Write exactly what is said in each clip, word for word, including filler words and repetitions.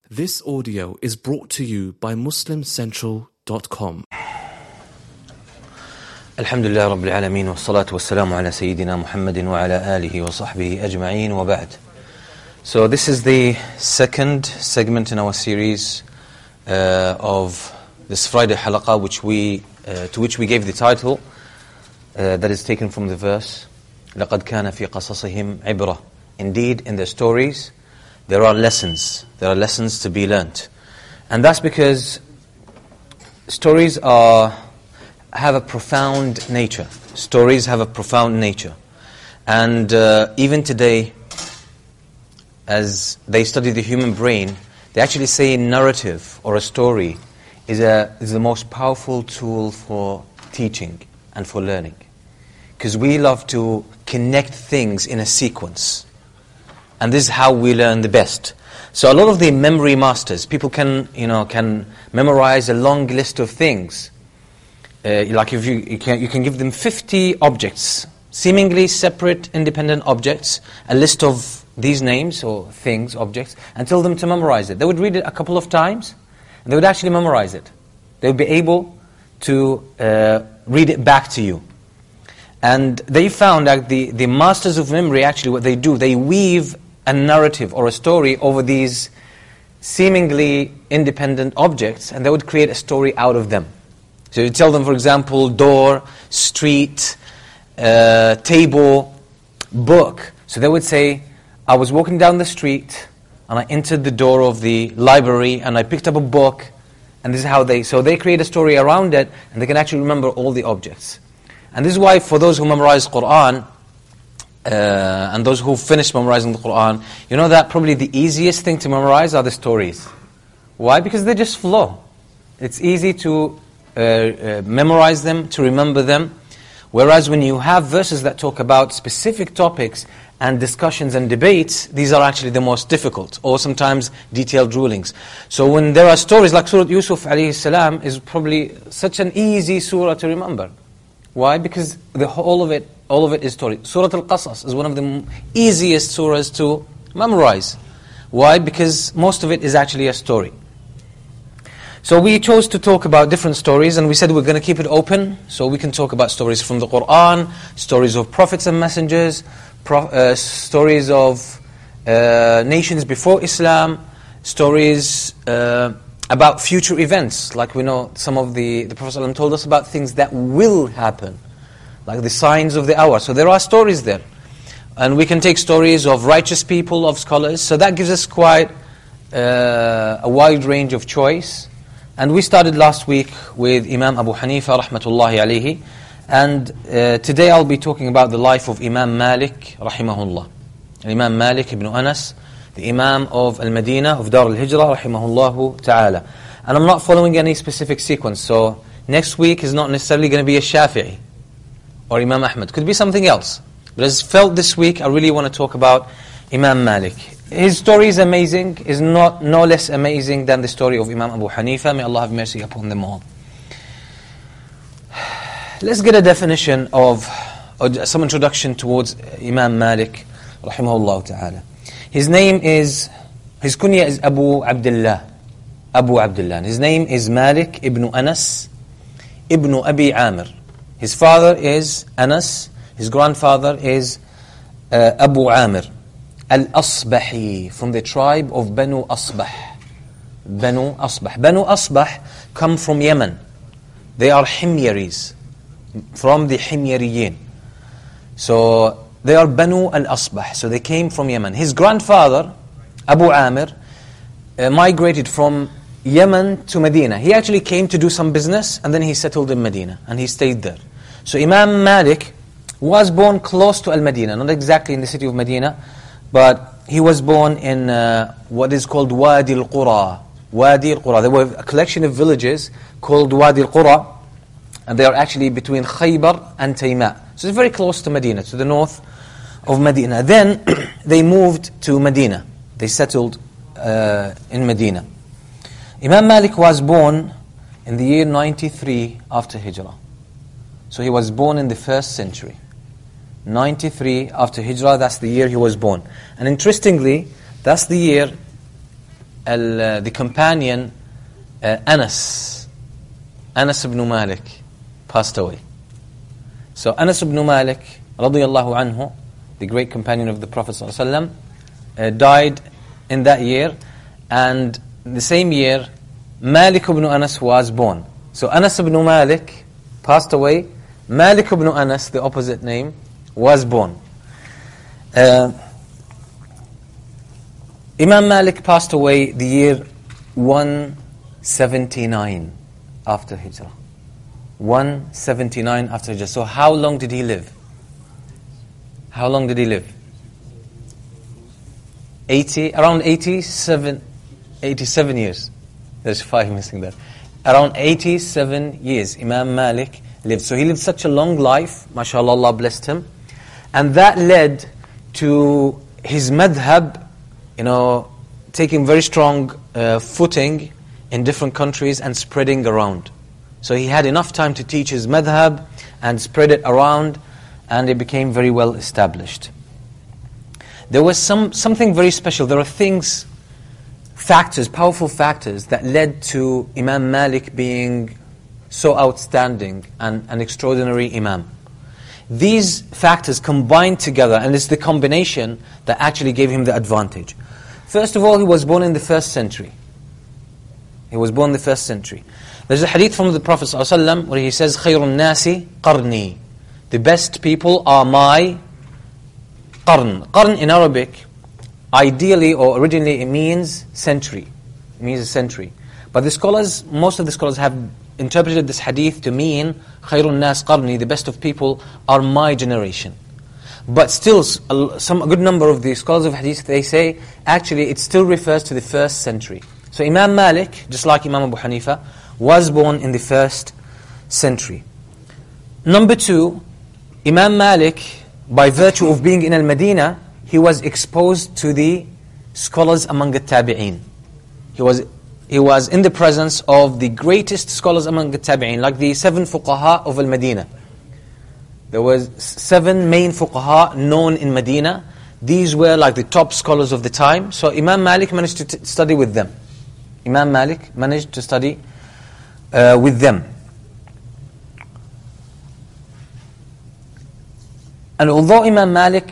This audio is brought to you by muslim central dot com. Alhamdulillah Rabbil Alameen wa salatu wa salamu ala Sayyidina Muhammadin wa ala alihi wa sahbihi ajma'een wa ba'd. So this is the second segment in our series uh, of this Friday halaqah, which we, uh, to which we gave the title uh, that is taken from the verse لَقَدْ كَانَ فِي قَصَصِهِمْ عِبْرَةٌ. Indeed, in their stories, there are lessons. There are lessons to be learnt. And that's because stories are have a profound nature. Stories have a profound nature. And uh, even today, as they study the human brain, they actually say a narrative or a story is, a, is the most powerful tool for teaching and for learning. Because we love to connect things in a sequence. And this is how we learn the best. So a lot of the memory masters, people can, you know, can memorize a long list of things. Uh, like if you, you can, you can give them fifty objects, seemingly separate, independent objects, a list of these names or things, objects, and tell them to memorize it. They would read it a couple of times, and they would actually memorize it. They would be able to uh, read it back to you. And they found that the, the masters of memory, actually what they do, they weave a narrative or a story over these seemingly independent objects, and they would create a story out of them. So you tell them, for example, door, street, uh, table, book. So they would say, I was walking down the street, and I entered the door of the library, and I picked up a book, and this is how they... So they create a story around it, and they can actually remember all the objects. And this is why for those who memorize Qur'an, uh, and those who finish memorizing the Qur'an, you know that probably the easiest thing to memorize are the stories. Why? Because they just flow. It's easy to uh, uh, memorize them, to remember them. Whereas when you have verses that talk about specific topics and discussions and debates, these are actually the most difficult, or sometimes detailed rulings. So when there are stories like Surah Yusuf alayhi salam is probably such an easy surah to remember. Why? Because the whole of it, all of it is story. Surah Al-Qasas is one of the easiest surahs to memorize. Why? Because most of it is actually a story. So we chose to talk about different stories, and we said we're going to keep it open, so we can talk about stories from the Qur'an, stories of prophets and messengers, pro- uh, stories of uh, nations before Islam, stories uh, about future events, like we know some of the, the Prophet ﷺ told us about things that will happen, like the signs of the hour. So there are stories there. And we can take stories of righteous people, of scholars, so that gives us quite uh, a wide range of choice. And we started last week with Imam Abu Hanifa, rahmatullahi alayhi, and uh, today I'll be talking about the life of Imam Malik, rahimahullah. Imam Malik ibn Anas, the Imam of Al-Madinah, of Dar al-Hijrah, rahimahullahu ta'ala. And I'm not following any specific sequence, so next week is not necessarily going to be a Shafi'i or Imam Ahmad. Could be something else. But as felt this week, I really want to talk about Imam Malik. His story is amazing, is not no less amazing than the story of Imam Abu Hanifa. May Allah have mercy upon them all. Let's get a definition of, or some introduction towards Imam Malik, rahimahullah ta'ala. His name is, his kunya is Abu Abdullah. Abu Abdullah. His name is Malik ibn Anas ibn Abi Amir. His father is Anas. His grandfather is uh, Abu Amir. Al-Asbahi, from the tribe of Banu Asbah. Banu Asbah. Banu Asbah come from Yemen. They are Himyaris, from the Himyariyin. So they are Banu al-Asbah, so they came from Yemen. His grandfather, Abu Amir, uh, migrated from Yemen to Medina. He actually came to do some business, and then he settled in Medina, and he stayed there. So Imam Malik was born close to Al-Madinah, not exactly in the city of Medina, but he was born in uh, what is called Wadi al-Qura. Wadi al-Qura. There were a collection of villages called Wadi al-Qura, and they are actually between Khaybar and Tayma. So it's very close to Medina, to the north of Medina. Then they moved to Medina. They settled uh, in Medina. Imam Malik was born in the year ninety-three after Hijrah. So he was born in the first century. ninety-three after Hijrah, that's the year he was born. And interestingly, that's the year al, uh, the companion uh, Anas, Anas ibn Malik, passed away. So Anas ibn Malik, radiyallahu anhu, the great companion of the Prophet sallallahu alaihi wasallam, uh, died in that year, and the same year, Malik ibn Anas was born. So Anas ibn Malik passed away, Malik ibn Anas, the opposite name, was born. Uh, Imam Malik passed away the year one seventy-nine after Hijrah. one seventy-nine after Hijrah. So how long did he live? How long did he live? eighty, around eighty-seven, eighty-seven years. There's five missing there. Around eighty-seven years Imam Malik lived. So he lived such a long life, mashallah, Allah blessed him. And that led to his madhab, you know, taking very strong uh, footing in different countries and spreading around. So he had enough time to teach his madhab and spread it around, and it became very well established. There was some something very special. There are things, factors, powerful factors that led to Imam Malik being so outstanding and an extraordinary Imam. These factors combined together, and it's the combination that actually gave him the advantage. First of all, he was born in the first century. He was born in the first century. There's a hadith from the Prophet ﷺ where he says, خَيْرُ النَّاسِ قَرْنِي. The best people are my qarn. Qarn in Arabic, ideally or originally, it means century. It means a century. But the scholars, most of the scholars have interpreted this hadith to mean خَيْرُ النَّاسِ قَرْنِي. The best of people are my generation. But still, some a good number of the scholars of hadith, they say, actually it still refers to the first century. So Imam Malik, just like Imam Abu Hanifa, was born in the first century. Number two, Imam Malik, by virtue of being in Al-Madinah, he was exposed to the scholars among the Tabi'een. He was, he was in the presence of the greatest scholars among the Tabi'een, like the seven fuqaha of Al-Madinah. There was seven main fuqaha known in Medina. These were like the top scholars of the time. So Imam Malik managed to t- study with them. Imam Malik managed to study uh, with them. And although Imam Malik,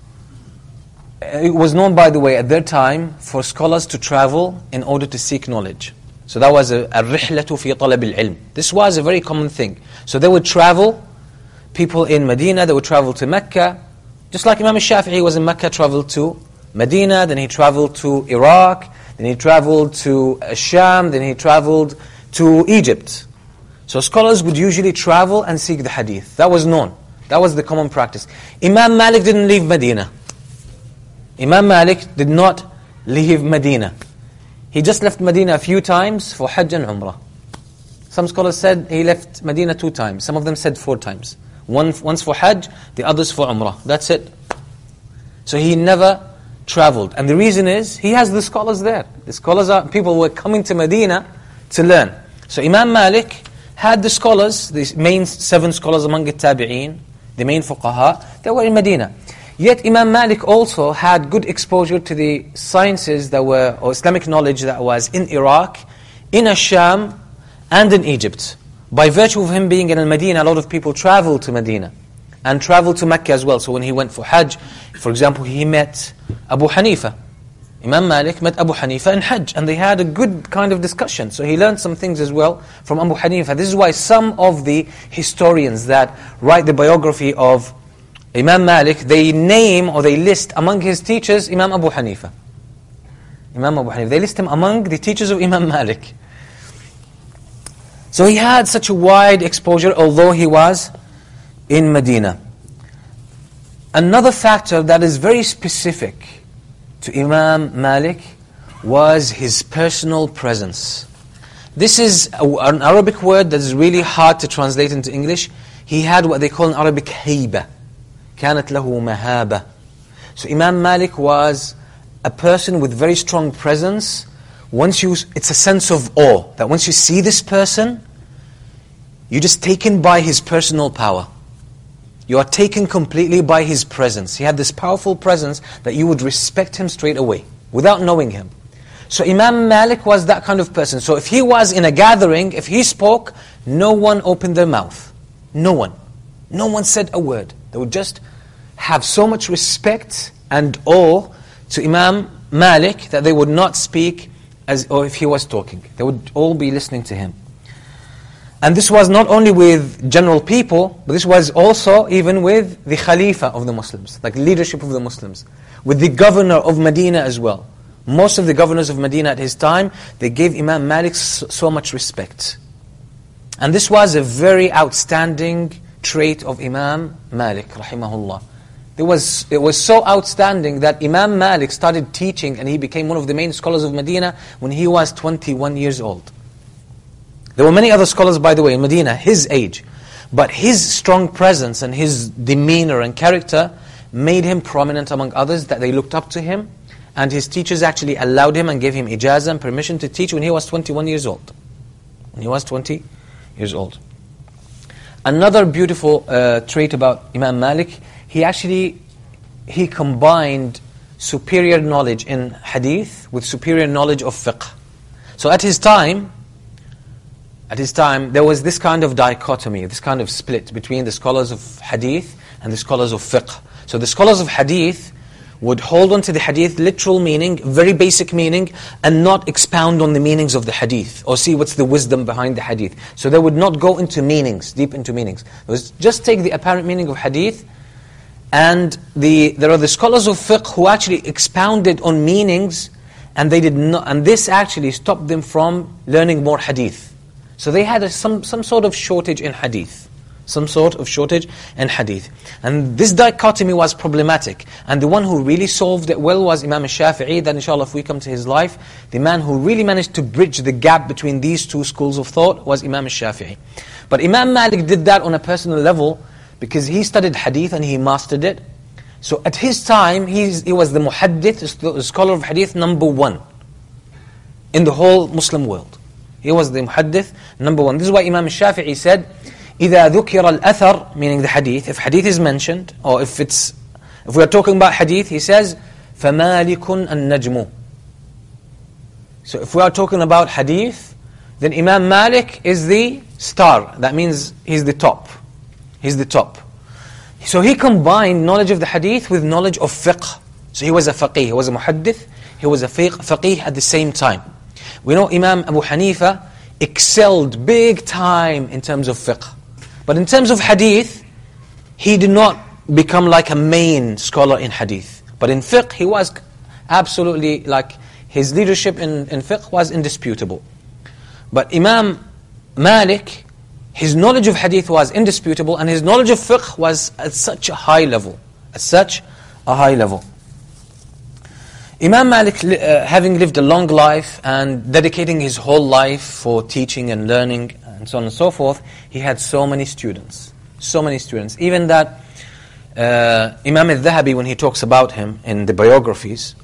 it was known, by the way, at their time, for scholars to travel in order to seek knowledge. So that was a rihlatu fi talab al-ilm. This was a very common thing. So they would travel, people in Medina, they would travel to Mecca. Just like Imam al-Shafi'i was in Mecca, traveled to Medina, then he traveled to Iraq, then he traveled to Sham, then he traveled to Egypt. So scholars would usually travel and seek the hadith. That was known. That was the common practice. Imam Malik didn't leave Medina. Imam Malik did not leave Medina. He just left Medina a few times for Hajj and Umrah. Some scholars said he left Medina two times. Some of them said four times. One, once for Hajj, the others for Umrah. That's it. So he never traveled. And the reason is, he has the scholars there. The scholars are, people were coming to Medina to learn. So Imam Malik had the scholars, the main seven scholars among the Tabi'een, the main fuqaha, they were in Medina. Yet Imam Malik also had good exposure to the sciences that were, or Islamic knowledge that was in Iraq, in Asham, and in Egypt. By virtue of him being in Al-Madinah, a lot of people traveled to Medina and traveled to Mecca as well. So when he went for Hajj, for example, he met Abu Hanifa. Imam Malik met Abu Hanifa in Hajj, and they had a good kind of discussion. So he learned some things as well from Abu Hanifa. This is why some of the historians that write the biography of Imam Malik, they name or they list among his teachers Imam Abu Hanifa. Imam Abu Hanifa. They list him among the teachers of Imam Malik. So he had such a wide exposure, although he was in Medina. Another factor that is very specific to Imam Malik was his personal presence. This is a, an Arabic word that is really hard to translate into English. He had what they call in Arabic hayba. كانت له مهابة. So Imam Malik was a person with very strong presence. Once you, it's a sense of awe, that once you see this person, you're just taken by his personal power. You are taken completely by his presence. He had this powerful presence that you would respect him straight away, without knowing him. So Imam Malik was that kind of person. So if he was in a gathering, if he spoke, no one opened their mouth. No one. No one said a word. They would just have so much respect and awe to Imam Malik that they would not speak as or if he was talking. They would all be listening to him. And this was not only with general people, but this was also even with the Khalifa of the Muslims, like leadership of the Muslims, with the governor of Medina as well. Most of the governors of Medina at his time, they gave Imam Malik so much respect. And this was a very outstanding trait of Imam Malik, rahimahullah. It was, it was so outstanding that Imam Malik started teaching and he became one of the main scholars of Medina when he was twenty-one years old. There were many other scholars, by the way, in Medina, his age. But his strong presence and his demeanor and character made him prominent among others, that they looked up to him. And his teachers actually allowed him and gave him ijazah and permission to teach when he was twenty-one years old. When he was twenty years old. Another beautiful uh, trait about Imam Malik, he actually, he combined superior knowledge in hadith with superior knowledge of fiqh. So at his time, At his time, there was this kind of dichotomy, this kind of split between the scholars of hadith and the scholars of fiqh. So the scholars of hadith would hold on to the hadith literal meaning, very basic meaning, and not expound on the meanings of the hadith, or see what's the wisdom behind the hadith. So they would not go into meanings, deep into meanings. It was just take the apparent meaning of hadith, and the there are the scholars of fiqh who actually expounded on meanings, and they did not, and this actually stopped them from learning more hadith. So they had a, some, some sort of shortage in hadith. Some sort of shortage in hadith. And this dichotomy was problematic. And the one who really solved it well was Imam al-Shafi'i. Then inshallah, if we come to his life, the man who really managed to bridge the gap between these two schools of thought was Imam al-Shafi'i. But Imam Malik did that on a personal level because he studied hadith and he mastered it. So at his time, he's, he was the muhaddith, the scholar of hadith number one in the whole Muslim world. He was the muhaddith number one. This is why Imam al-Shafi'i said, إِذَا ذُكِرَ الْأَثَرِ, meaning the hadith, if hadith is mentioned, or if it's, if we are talking about hadith, he says, فَمَالِكٌ النَّجْمُ. So if we are talking about hadith, then Imam Malik is the star. That means he's the top. He's the top. So he combined knowledge of the hadith with knowledge of fiqh. So he was a faqih, he was a muhaddith, he was a faqih at the same time. We know Imam Abu Hanifa excelled big time in terms of fiqh. But in terms of hadith, he did not become like a main scholar in hadith. But in fiqh, he was absolutely like, his leadership in, in fiqh was indisputable. But Imam Malik, his knowledge of hadith was indisputable, and his knowledge of fiqh was at such a high level. At such a high level. Imam Malik, uh, having lived a long life and dedicating his whole life for teaching and learning and so on and so forth, he had so many students. So many students. Even that uh, Imam al-Dhahabi, when he talks about him in the biographies,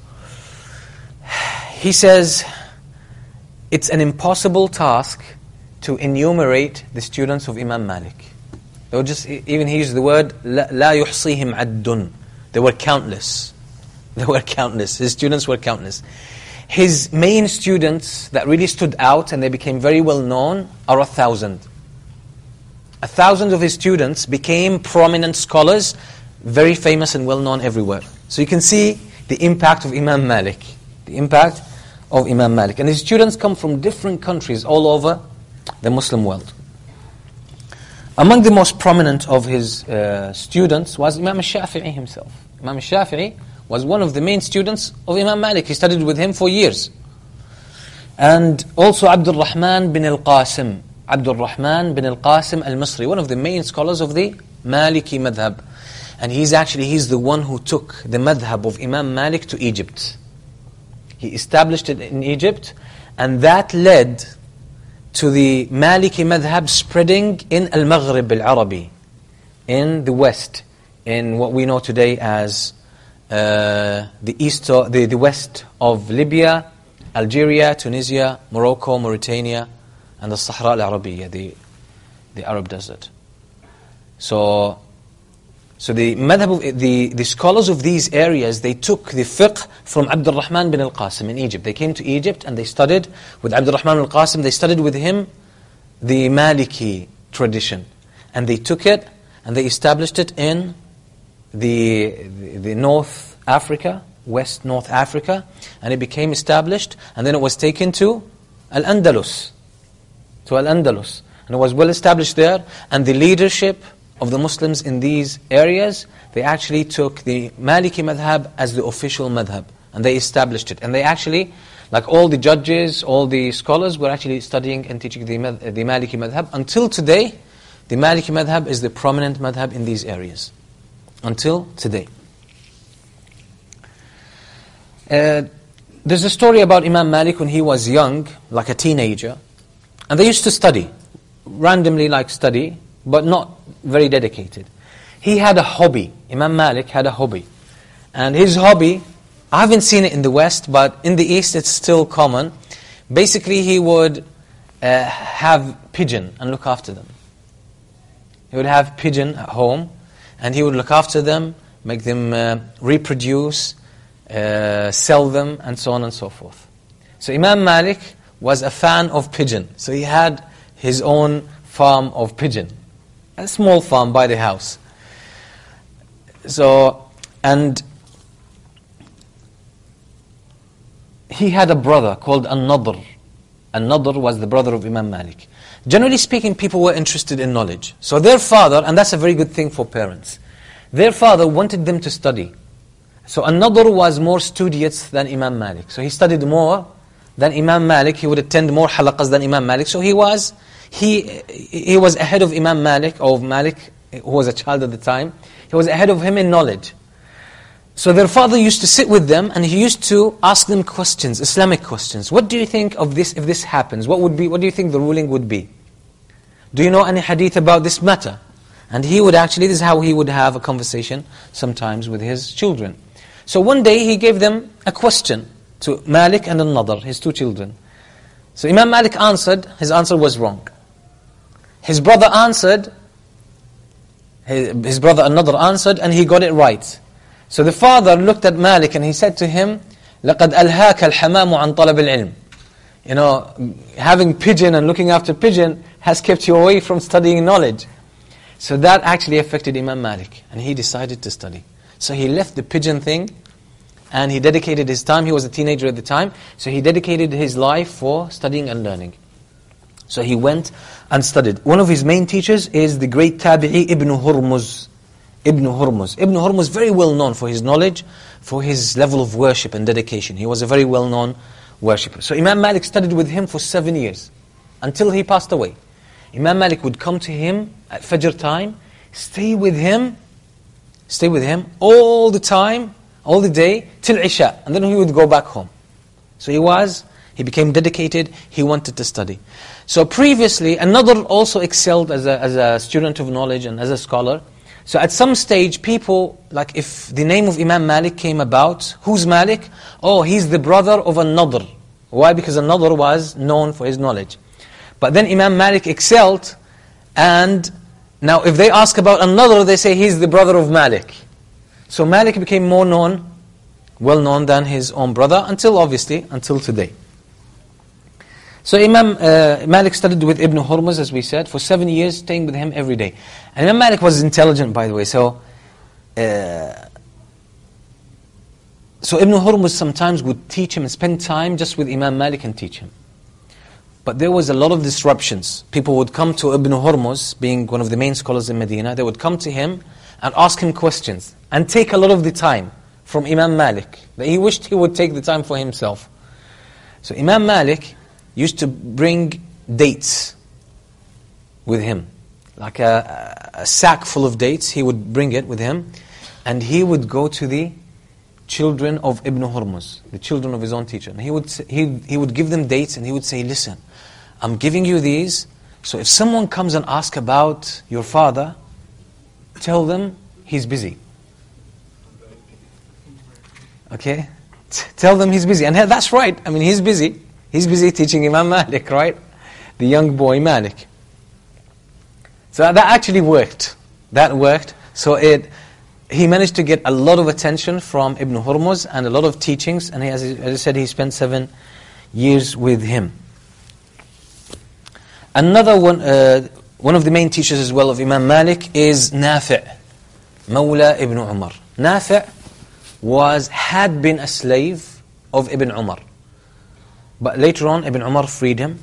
he says, it's an impossible task to enumerate the students of Imam Malik. They were just, even he used the word, لَا يُحْصِيهِمْ عَدٌّ. They were countless. They were countless. His students were countless. His main students that really stood out and they became very well known are a thousand. A thousand of his students became prominent scholars, very famous and well known everywhere. So you can see the impact of Imam Malik. The impact of Imam Malik. And his students come from different countries all over the Muslim world. Among the most prominent of his uh, students was Imam al-Shafi'i himself. Imam al-Shafi'i was one of the main students of Imam Malik. He studied with him for years. And also Abdul Rahman bin al-Qasim. Abdul Rahman bin al-Qasim al-Misri, one of the main scholars of the Maliki madhab. And he's actually, he's the one who took the madhab of Imam Malik to Egypt. He established it in Egypt, and that led to the Maliki madhab spreading in al-Maghrib al-Arabi, in the West, in what we know today as Uh, the east, the, the west of Libya, Algeria, Tunisia, Morocco, Mauritania, and the Sahara al-Arabiya, the, the Arab desert. So, So the madhab of, the, the scholars of these areas, they took the fiqh from Abdul Rahman bin al-Qasim in Egypt. They came to Egypt and they studied with Abdul Rahman al-Qasim, they studied with him the Maliki tradition. And they took it and they established it in the, the, the North Africa, West North Africa, and it became established, and then it was taken to Al-Andalus, to Al-Andalus. And it was well established there, and the leadership of the Muslims in these areas, they actually took the Maliki madhab as the official madhab, and they established it. And they actually, like all the judges, all the scholars, were actually studying and teaching the, the Maliki madhab. Until today, the Maliki madhab is the prominent madhab in these areas. Until today. Uh, there's a story about Imam Malik when he was young, like a teenager, and they used to study, randomly like study, but not very dedicated. He had a hobby. Imam Malik had a hobby. And his hobby, I haven't seen it in the West, but in the East it's still common. Basically he would uh, have pigeon and look after them. He would have pigeon at home, and he would look after them, make them uh, reproduce, uh, sell them, and so on and so forth. So Imam Malik was a fan of pigeon. So he had his own farm of pigeon. A small farm by the house. So, and he had a brother called An-Nadr. An-Nadr was the brother of Imam Malik. Generally speaking, people were interested in knowledge. So their father, and that's a very good thing for parents, their father wanted them to study. So An-Nadr was more studious than Imam Malik. So he studied more than Imam Malik. He would attend more halaqas than Imam Malik. So he was he he was ahead of Imam Malik, or Malik, who was a child at the time. He was ahead of him in knowledge. So their father used to sit with them, and he used to ask them questions, Islamic questions. What do you think of this if this happens? What would be? What do you think the ruling would be? Do you know any hadith about this matter? And he would actually, this is how he would have a conversation sometimes with his children. So one day he gave them a question to Malik and An-Nadr, his two children. So Imam Malik answered, his answer was wrong. His brother answered, his, his brother An-Nadr answered, and he got it right. So the father looked at Malik and he said to him, لَقَدْ أَلْهَاكَ الْحَمَامُ عَنْ طَلَبِ الْعِلْمِ. You know, having pigeon and looking after pigeon has kept you away from studying knowledge. So that actually affected Imam Malik, and he decided to study. So he left the pigeon thing, and he dedicated his time. He was a teenager at the time, so he dedicated his life for studying and learning. So he went and studied. One of his main teachers is the great Tabi'i Ibn Hurmuz. Ibn Hurmuz. Ibn Hurmuz, very well known for his knowledge, for his level of worship and dedication. He was a very well known worshipper. So Imam Malik studied with him for seven years, until he passed away. Imam Malik would come to him at Fajr time, stay with him, stay with him all the time, all the day, till Isha, and then he would go back home. So he was, he became dedicated, he wanted to study. So previously, An-Nadr also excelled as a, as a student of knowledge and as a scholar. So at some stage, people, like if the name of Imam Malik came about, who's Malik? Oh, he's the brother of An-Nadr. Why? Because An-Nadr was known for his knowledge. But then Imam Malik excelled, and now if they ask about An-Nadr, they say he's the brother of Malik. So Malik became more known, well known than his own brother, until obviously, until today. So Imam uh, Malik studied with Ibn Hurmuz, as we said, for seven years, staying with him every day. And Imam Malik was intelligent, by the way, so uh, so Ibn Hurmuz sometimes would teach him and spend time just with Imam Malik and teach him. But there was a lot of disruptions. People would come to Ibn Hurmuz, being one of the main scholars in Medina, they would come to him and ask him questions, and take a lot of the time from Imam Malik, that he wished he would take the time for himself. So Imam Malik used to bring dates with him, like a, a sack full of dates. He would bring it with him, and he would go to the children of Ibn Hurmuz, the children of his own teacher. And he would he he would give them dates, and he would say, "Listen, I'm giving you these. So if someone comes and asks about your father, tell them he's busy." Okay, tell them he's busy, and that's right. I mean, he's busy. He's busy teaching Imam Malik, right? The young boy Malik. So that actually worked. That worked. So it he managed to get a lot of attention from Ibn Hurmuz and a lot of teachings, and he, as, as I said, he spent seven years with him. Another one, uh, one of the main teachers as well of Imam Malik is Nafi' Mawla Ibn Umar. Nafi' was, had been a slave of Ibn Umar. But later on, Ibn Umar freed him.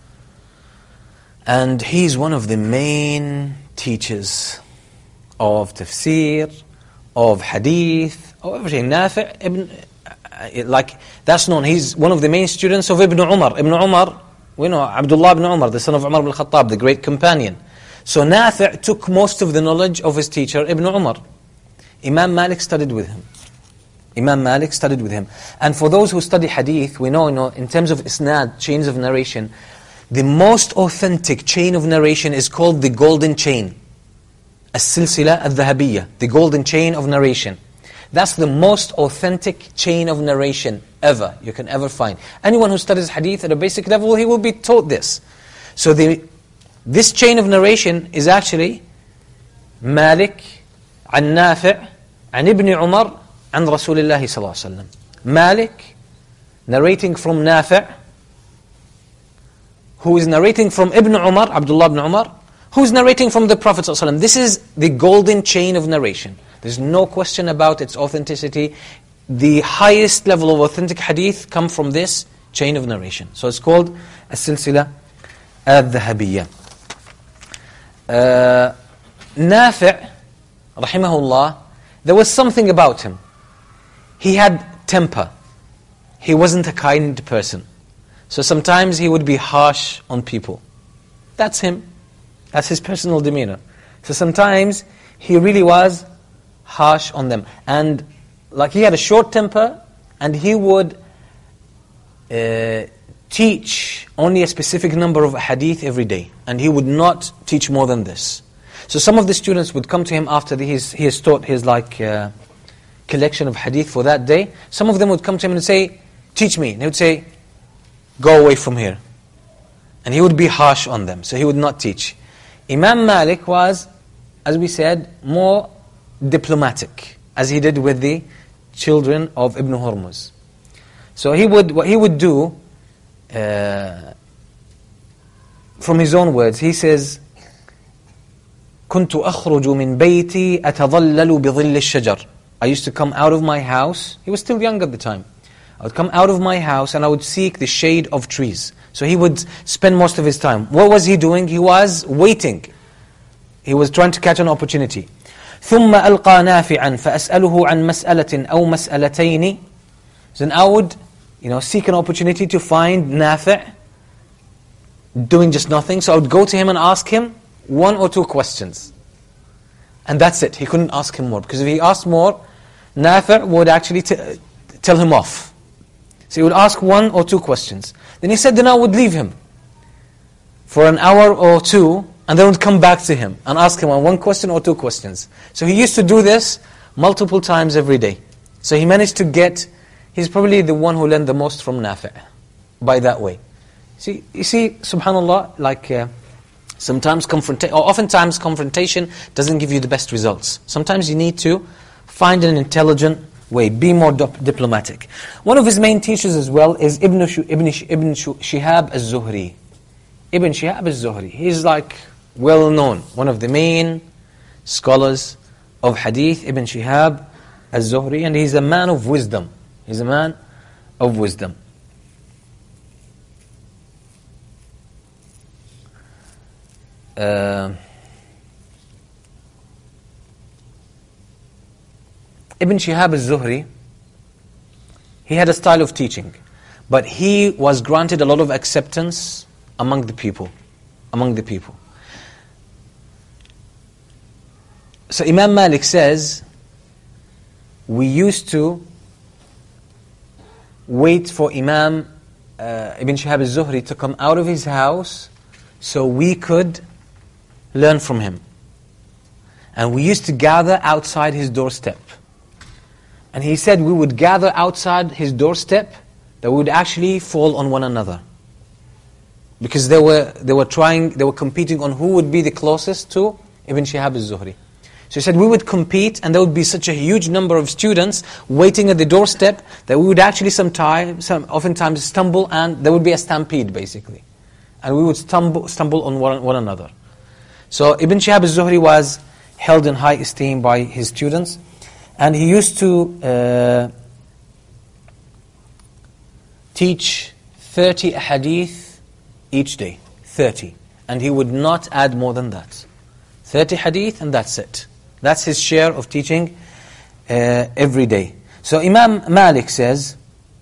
And he's one of the main teachers of tafsir, of hadith, of everything. Nafi' Ibn, uh, like, that's known. He's one of the main students of Ibn Umar. Ibn Umar, we know Abdullah ibn Umar, the son of Umar ibn Khattab, the great companion. So Nafi' took most of the knowledge of his teacher, Ibn Umar. Imam Malik studied with him. Imam Malik studied with him. And for those who study hadith, we know, you know, in terms of isnad, chains of narration, the most authentic chain of narration is called the golden chain. As-silsila al-dhahabiyya, the golden chain of narration. That's the most authentic chain of narration ever, you can ever find. Anyone who studies hadith at a basic level, he will be taught this. So the, this chain of narration is actually Malik, an Nafi', an Ibn Umar, and Rasulullah sallallahu alaihi wasallam. Malik, narrating from Nafi', who is narrating from Ibn Umar, Abdullah ibn Umar, who is narrating from the Prophet sallallahu alaihi wasallam. This is the golden chain of narration. There's no question about its authenticity. The highest level of authentic hadith come from this chain of narration. So it's called As-Silsila Al-Dhahabiyya. Uh, Nafi', rahimahullah, there was something about him. He had temper. He wasn't a kind person. So sometimes he would be harsh on people. That's him. That's his personal demeanor. So sometimes he really was harsh on them. And like he had a short temper, and he would uh, teach only a specific number of hadith every day. And he would not teach more than this. So some of the students would come to him after the, he's, he has taught his like uh, collection of hadith for that day. Some of them would come to him and say, teach me. And he would say, go away from here. And he would be harsh on them. So he would not teach. Imam Malik was, as we said, more diplomatic, as he did with the children of Ibn Hurmuz. So he would, what he would do, uh, from his own words, he says, كنت أخرج من بيتي أتظلل بظل الشجر. I used to come out of my house. He was still young at the time. I would come out of my house and I would seek the shade of trees. So he would spend most of his time. What was he doing? He was waiting. He was trying to catch an opportunity. ثم ألقى نافعا فأسأله عن مسألة أو مسألتين. Then I would, you know, seek an opportunity to find Nafi' doing just nothing. So I would go to him and ask him one or two questions. And that's it. He couldn't ask him more. Because if he asked more, Nafi' would actually t- tell him off. So he would ask one or two questions. Then he said, then I would leave him for an hour or two, and then would come back to him and ask him one question or two questions. So he used to do this multiple times every day. So he managed to get, he's probably the one who learned the most from Nafi' by that way. See, you see, subhanallah, like uh, sometimes confrontation, or oftentimes confrontation doesn't give you the best results. Sometimes you need to find an intelligent way, be more dip- diplomatic. One of his main teachers as well is Ibn, Sh- Ibn, Sh- Ibn Sh- Shihab al-Zuhri. Ibn Shihab al-Zuhri. He's like well known, one of the main scholars of hadith, Ibn Shihab al-Zuhri, and he's a man of wisdom. He's a man of wisdom. Uh, Ibn Shihab al-Zuhri, he had a style of teaching, but he was granted a lot of acceptance among the people, among the people. So Imam Malik says, we used to wait for Imam uh, Ibn Shihab al-Zuhri to come out of his house so we could learn from him. And we used to gather outside his doorstep. And he said we would gather outside his doorstep that we would actually fall on one another. Because they were they were trying, they were competing on who would be the closest to Ibn Shihab al-Zuhri. So he said we would compete, and there would be such a huge number of students waiting at the doorstep that we would actually sometimes, some, oftentimes stumble, and there would be a stampede basically. And we would stumble, stumble on one, one another. So Ibn Shihab al-Zuhri was held in high esteem by his students, and he used to uh, teach thirty hadith each day. thirty. And he would not add more than that. thirty hadith and that's it. That's his share of teaching uh, every day. So Imam Malik says,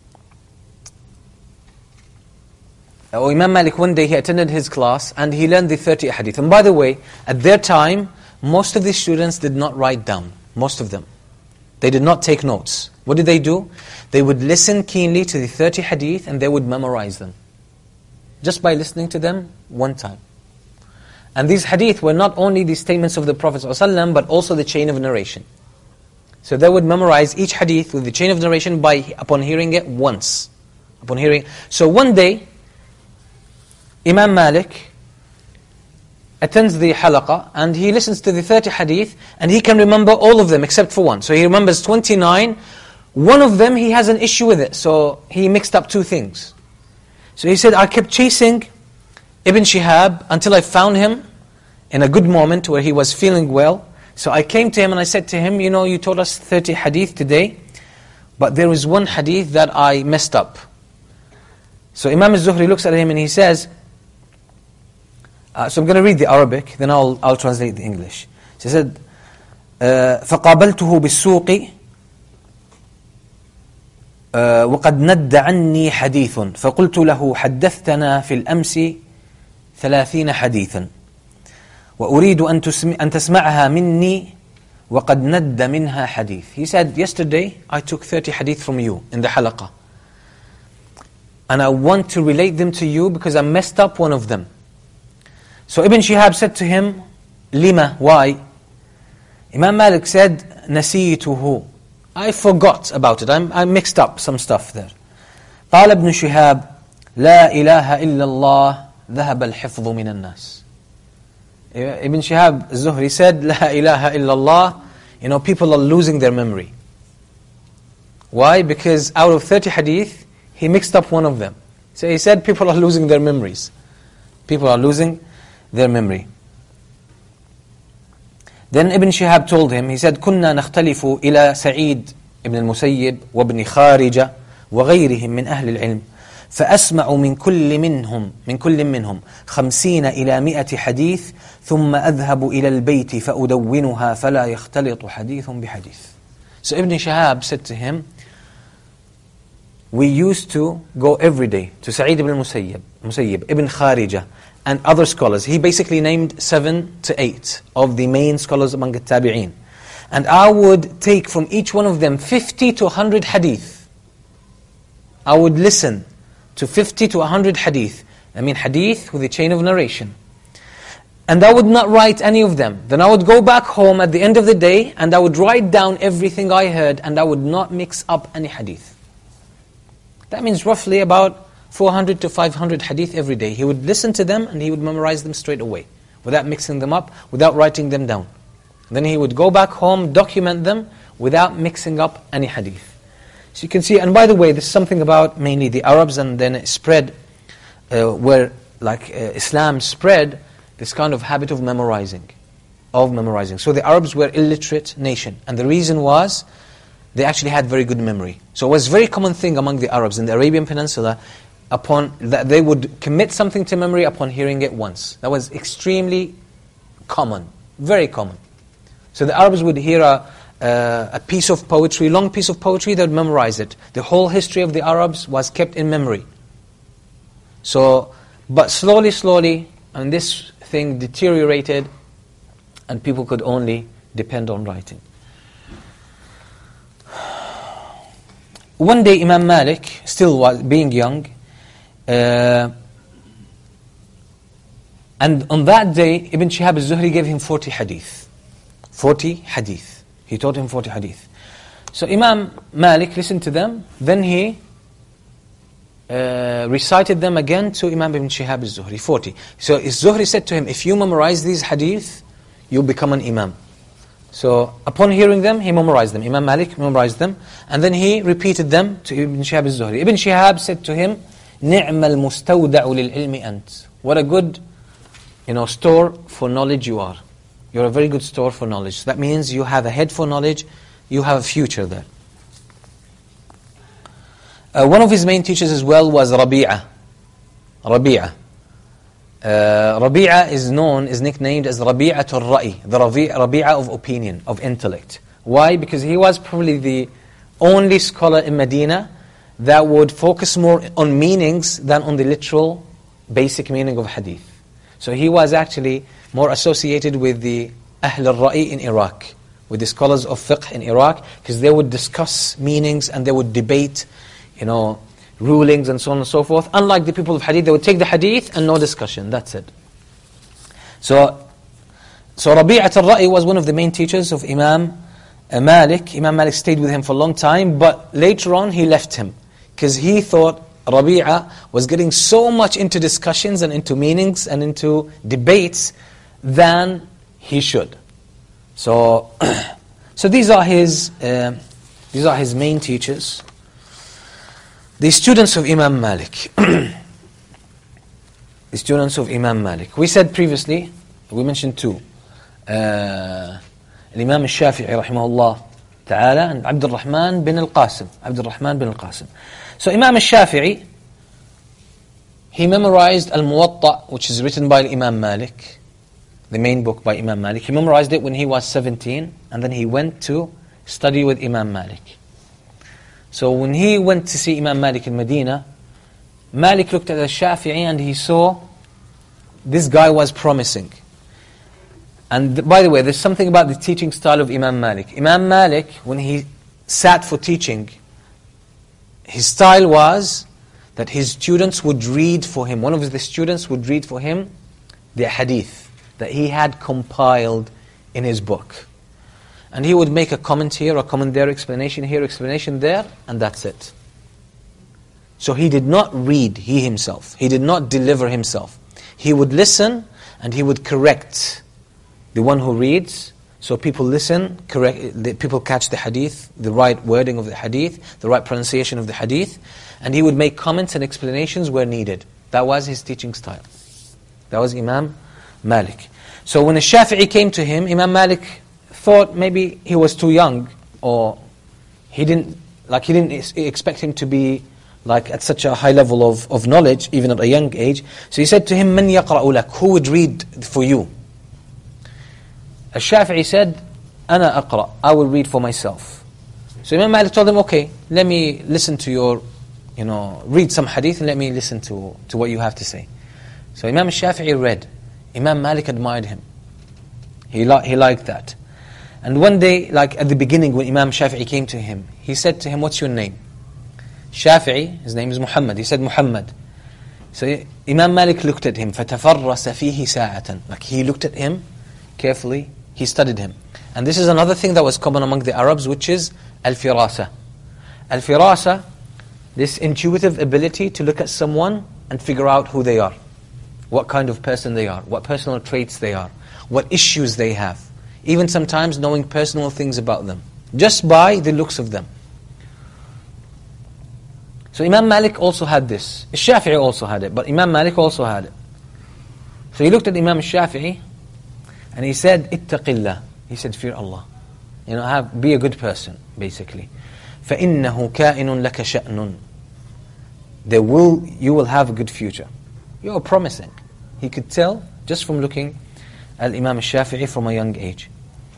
or Imam Malik one day he attended his class and he learned the thirty hadith. And by the way, at their time, most of the students did not write down. Most of them. They did not take notes. What did they do? They would listen keenly to the thirty hadith and they would memorize them. Just by listening to them one time. And these hadith were not only the statements of the Prophet ﷺ, but also the chain of narration. So they would memorize each hadith with the chain of narration by upon hearing it once. Upon hearing. So one day, Imam Malik attends the halaqah and he listens to the thirty hadith and he can remember all of them except for one. So he remembers twenty-nine. One of them he has an issue with it, so he mixed up two things. So he said, I kept chasing Ibn Shihab until I found him in a good moment where he was feeling well. So I came to him and I said to him, you know, you taught us thirty hadith today, but there is one hadith that I messed up. So Imam al-Zuhri looks at him and he says, uh, so I'm going to read the Arabic, then I'll, I'll translate the English. So he said, فَقَابَلْتُهُ بِالسُّوقِ وقد ند عني حديث فقلت له حدثتنا في الأمس ثلاثين حديثا وأريد أن أن تسمعها مني وقد ند منها حديث. He said, yesterday I took thirty hadith from you in the halaqah. And I want to relate them to you because I messed up one of them. So Ibn Shihab said to him, Lima, why? Imam Malik said, نسيته. I forgot about it. I'm, I mixed up some stuff there. قال ابن شهاب لا إله إلا الله ذهب الحفظ من الناس. Ibn Shihab al-Zuhri said, لا إله إلا الله. You know, people are losing their memory. Why? Because out of thirty hadith, he mixed up one of them. So he said, people are losing their memories. People are losing their memory. Then Ibn Shihab told him, he said, كنا نختلف إلى سعيد ابن المسيب وابن خارجة وغيرهم من أهل العلم فأسمع من كل منهم من كل منهم خمسين إلى مئة حديث ثم أذهب إلى البيت فأدونها فلا يختلط حديث بحديث. So Ibn Shihab said to him, we used to go every day to Sa'id ibn Musayyib, Musayyib, Ibn Kharijah, and other scholars. He basically named seven to eight of the main scholars among the Tabi'een. And I would take from each one of them fifty to one hundred hadith. I would listen to fifty to one hundred hadith. I mean hadith with a chain of narration. And I would not write any of them. Then I would go back home at the end of the day and I would write down everything I heard and I would not mix up any hadith. That means roughly about four hundred to five hundred hadith every day. He would listen to them and he would memorize them straight away, without mixing them up, without writing them down. Then he would go back home, document them, without mixing up any hadith. So you can see, and by the way, there's something about mainly the Arabs, and then it spread, uh, where like uh, Islam spread, this kind of habit of memorizing, of memorizing. So the Arabs were illiterate nation, and the reason was, they actually had very good memory. So it was a very common thing among the Arabs in the Arabian Peninsula, upon that they would commit something to memory upon hearing it once. That was extremely common, very common. So the Arabs would hear a, uh, a piece of poetry, long piece of poetry, they would memorize it. The whole history of the Arabs was kept in memory. So, but slowly, slowly, and this thing deteriorated, and people could only depend on writing. One day Imam Malik, still was being young, uh, and on that day Ibn Shihab al-Zuhri gave him forty hadith. forty hadith. He taught him forty hadith. So Imam Malik listened to them, then he uh, recited them again to Imam Ibn Shihab al-Zuhri, forty. So Zuhri said to him, if you memorize these hadith, you'll become an imam. So upon hearing them, he memorized them. Imam Malik memorized them, and then he repeated them to Ibn Shihab al-Zuhri. Ibn Shihab said to him, نِعْمَ الْمُسْتَوْدَعُ لِلْعِلْمِ أَنْتِ. What a good, you know, store for knowledge you are. You're a very good store for knowledge. So that means you have a head for knowledge, you have a future there. Uh, one of his main teachers as well was Rabi'a. Rabi'a. Uh, Rabi'a is known, is nicknamed as Rabi'atul Ra'i, the Rabi- Rabi'a of opinion, of intellect. Why? Because he was probably the only scholar in Medina that would focus more on meanings than on the literal basic meaning of hadith. So he was actually more associated with the Ahl al-Ra'i in Iraq, with the scholars of fiqh in Iraq, because they would discuss meanings and they would debate, you know, rulings and so on and so forth. Unlike the people of hadith, they would take the hadith and no discussion, that's it. So, so Rabi'at al-Ra'i was one of the main teachers of Imam Malik. Imam Malik stayed with him for a long time, but later on he left him, because he thought Rabi'a was getting so much into discussions and into meanings and into debates than he should. So, so these are his uh, these are his main teachers. The students of Imam Malik. The students of Imam Malik. We said previously, we mentioned two. Uh, Imam al-Shafi'i rahimahullah ta'ala and Abdul Rahman bin al-Qasim. Abdul Rahman bin al-Qasim. So Imam al-Shafi'i, he memorized Al-Muwatta, which is written by Imam Malik, the main book by Imam Malik. He memorized it when he was seventeen, and then he went to study with Imam Malik. So when he went to see Imam Malik in Medina, Malik looked at Al-Shafi'i and he saw this guy was promising. And th- by the way, there's something about the teaching style of Imam Malik. Imam Malik, when he sat for teaching, his style was that his students would read for him. One of the students would read for him the hadith that he had compiled in his book. And he would make a comment here, a comment there, explanation here, explanation there, and that's it. So he did not read, he himself. He did not deliver himself. He would listen and he would correct the one who reads. So people listen, correct, the, people catch the hadith, the right wording of the hadith, the right pronunciation of the hadith, and he would make comments and explanations where needed. That was his teaching style. That was Imam Malik. So when Al-Shafi'i came to him, Imam Malik thought maybe he was too young, or he didn't, like he didn't ex- expect him to be like at such a high level of, of knowledge, even at a young age. So he said to him, "Man yaqra'u lak?" Who would read for you? Al-Shafi'i said, "Ana aqra." I will read for myself. So Imam Malik told him, "Okay, let me listen to your, you know, read some hadith and let me listen to, to what you have to say." So Imam Al-Shafi'i read. Imam Malik admired him. He li- he liked that. And one day, like at the beginning when Imam Shafi'i came to him, he said to him, "What's your name?" Shafi'i, his name is Muhammad. He said, "Muhammad." So Imam Malik looked at him, فَتَفَرَّسَ فِيهِ سَاعَةً. Like he looked at him carefully, he studied him. And this is another thing that was common among the Arabs, which is al-firasa. Al-firasa, this intuitive ability to look at someone and figure out who they are, what kind of person they are, what personal traits they are, what issues they have. Even sometimes knowing personal things about them, just by the looks of them. So Imam Malik also had this. Shafi'i also had it, but Imam Malik also had it. So he looked at Imam Shafi'i and he said, "Ittaqillah." He said, "Fear Allah. You know, have, be a good person, basically. فَإِنَّهُ كَائِنٌ لَكَ شَأْنٌ." There will, you will have a good future. You are promising. He could tell just from looking at Imam Shafi'i from a young age.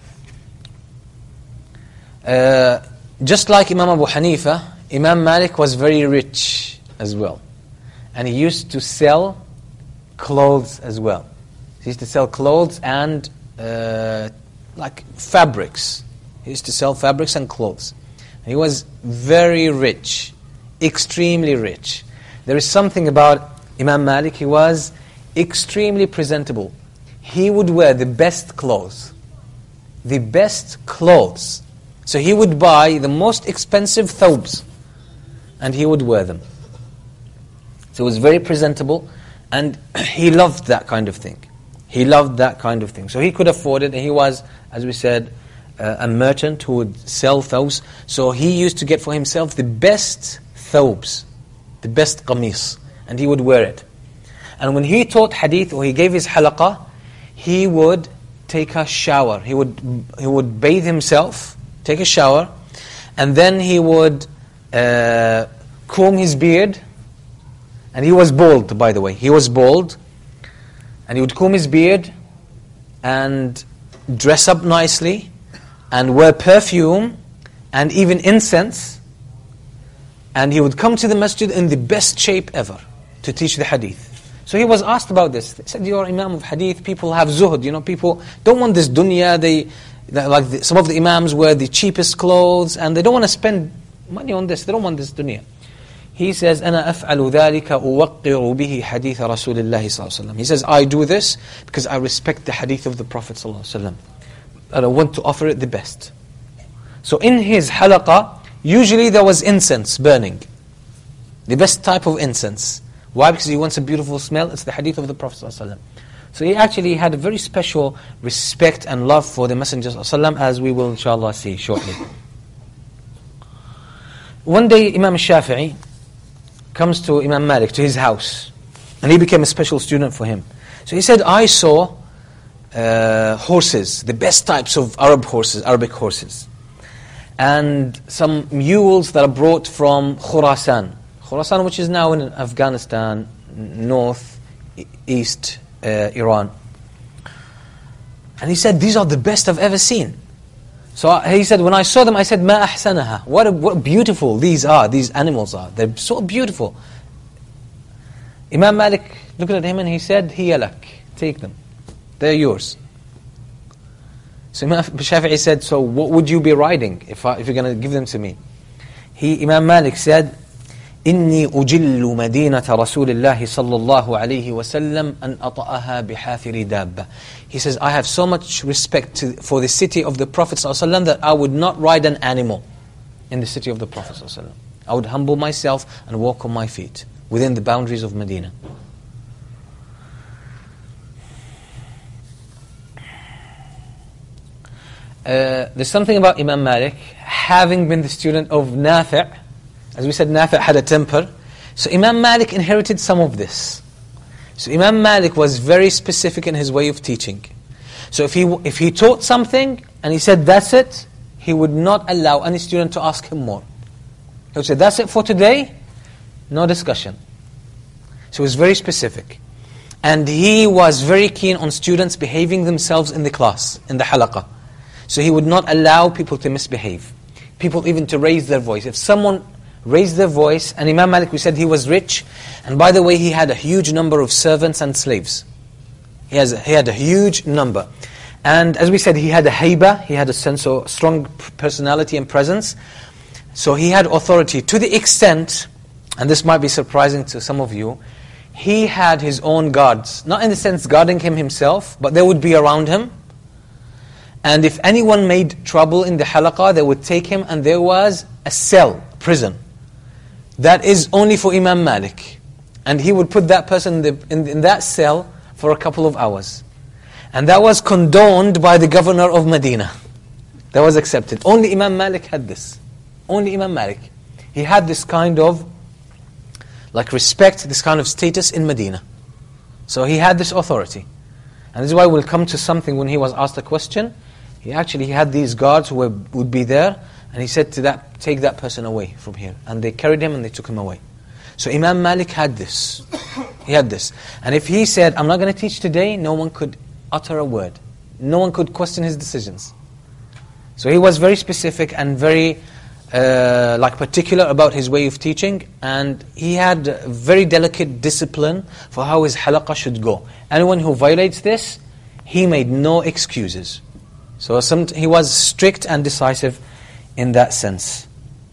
Uh, just like Imam Abu Hanifa, Imam Malik was very rich as well. And he used to sell clothes as well. He used to sell clothes and uh, like fabrics. He used to sell fabrics and clothes. He was very rich, extremely rich. There is something about Imam Malik, he was extremely presentable. He would wear the best clothes. The best clothes. So he would buy the most expensive thawbs and he would wear them. So he was very presentable and he loved that kind of thing. He loved that kind of thing. So he could afford it and he was, as we said, uh, a merchant who would sell thawbs. So he used to get for himself the best thawbs, the best qamis, and he would wear it. And when he taught hadith or he gave his halaqah, he would take a shower. He would he would bathe himself, take a shower, and then he would uh, comb his beard. And he was bald, by the way. He was bald. And he would comb his beard and dress up nicely and wear perfume and even incense. And he would come to the masjid in the best shape ever to teach the hadith. So he was asked about this. He said, "You're Imam of hadith, people have zuhud. You know, people don't want this dunya. They, they like the, some of the imams wear the cheapest clothes and they don't want to spend money on this. They don't want this dunya." He says, أَنَا أَفْعَلُ ذَلِكَ أُوَقِّرُ بِهِ حَدِيثَ رَسُولِ اللَّهِ صلى الله عليه وسلم. He says, I do this because I respect the hadith of the Prophet صلى الله عليه وسلم. And I want to offer it the best. So in his halaqah, usually there was incense burning. The best type of incense. Why? Because he wants a beautiful smell. It's the hadith of the Prophet صلى الله عليه وسلم. So he actually had a very special respect and love for the Messenger صلى الله عليه وسلم, as we will inshallah see shortly. One day Imam Shafi'i comes to Imam Malik, to his house. And he became a special student for him. So he said, I saw uh, horses, the best types of Arab horses, Arabic horses. And some mules that are brought from Khurasan. Khurasan, which is now in Afghanistan, north, east, uh, Iran. And he said, these are the best I've ever seen. So he said, when I saw them, I said, "Ma ahsanaha." What, a, what beautiful these are, these animals are. They're so beautiful. Imam Malik looked at him and he said, "Hiya lak." Take them. They're yours. So Imam Shafi'i said, "So what would you be riding if, I, if you're going to give them to me?" He, Imam Malik said, إني أجل مدينة رسول الله صلى الله عليه وسلم أن أطأها بحافر دابة. He says, I have so much respect to, for the city of the Prophet صلى الله عليه وسلم that I would not ride an animal in the city of the Prophet صلى الله عليه وسلم. I would humble myself and walk on my feet within the boundaries of Medina. Uh, there's something about Imam Malik, having been the student of Nafi'. As we said, Nafi' had a temper. So Imam Malik inherited some of this. So Imam Malik was very specific in his way of teaching. So if he if he taught something and he said, that's it, he would not allow any student to ask him more. He would say, that's it for today, no discussion. So he was very specific. And he was very keen on students behaving themselves in the class, in the halaqah. So he would not allow people to misbehave. People even to raise their voice. If someone raised their voice, and Imam Malik, we said he was rich, and by the way, he had a huge number of servants and slaves. He has he had a huge number. And as we said, he had a haiba, he had a sense of strong personality and presence. So he had authority to the extent, and this might be surprising to some of you, he had his own guards. Not in the sense guarding him himself, but they would be around him. And if anyone made trouble in the halaqah, they would take him, and there was a cell, prison. That is only for Imam Malik. And he would put that person in, the, in, in that cell for a couple of hours. And that was condoned by the governor of Medina. That was accepted. Only Imam Malik had this. Only Imam Malik. He had this kind of, like respect, this kind of status in Medina. So he had this authority. And this is why we'll come to something when he was asked a question. He actually he had these guards who were, would be there. And he said to that, take that person away from here. And they carried him and they took him away. So Imam Malik had this. He had this. And if he said, I'm not going to teach today, no one could utter a word. No one could question his decisions. So he was very specific and very uh, like particular about his way of teaching. And he had a very delicate discipline for how his halaqah should go. Anyone who violates this, he made no excuses. So some, he was strict and decisive in that sense.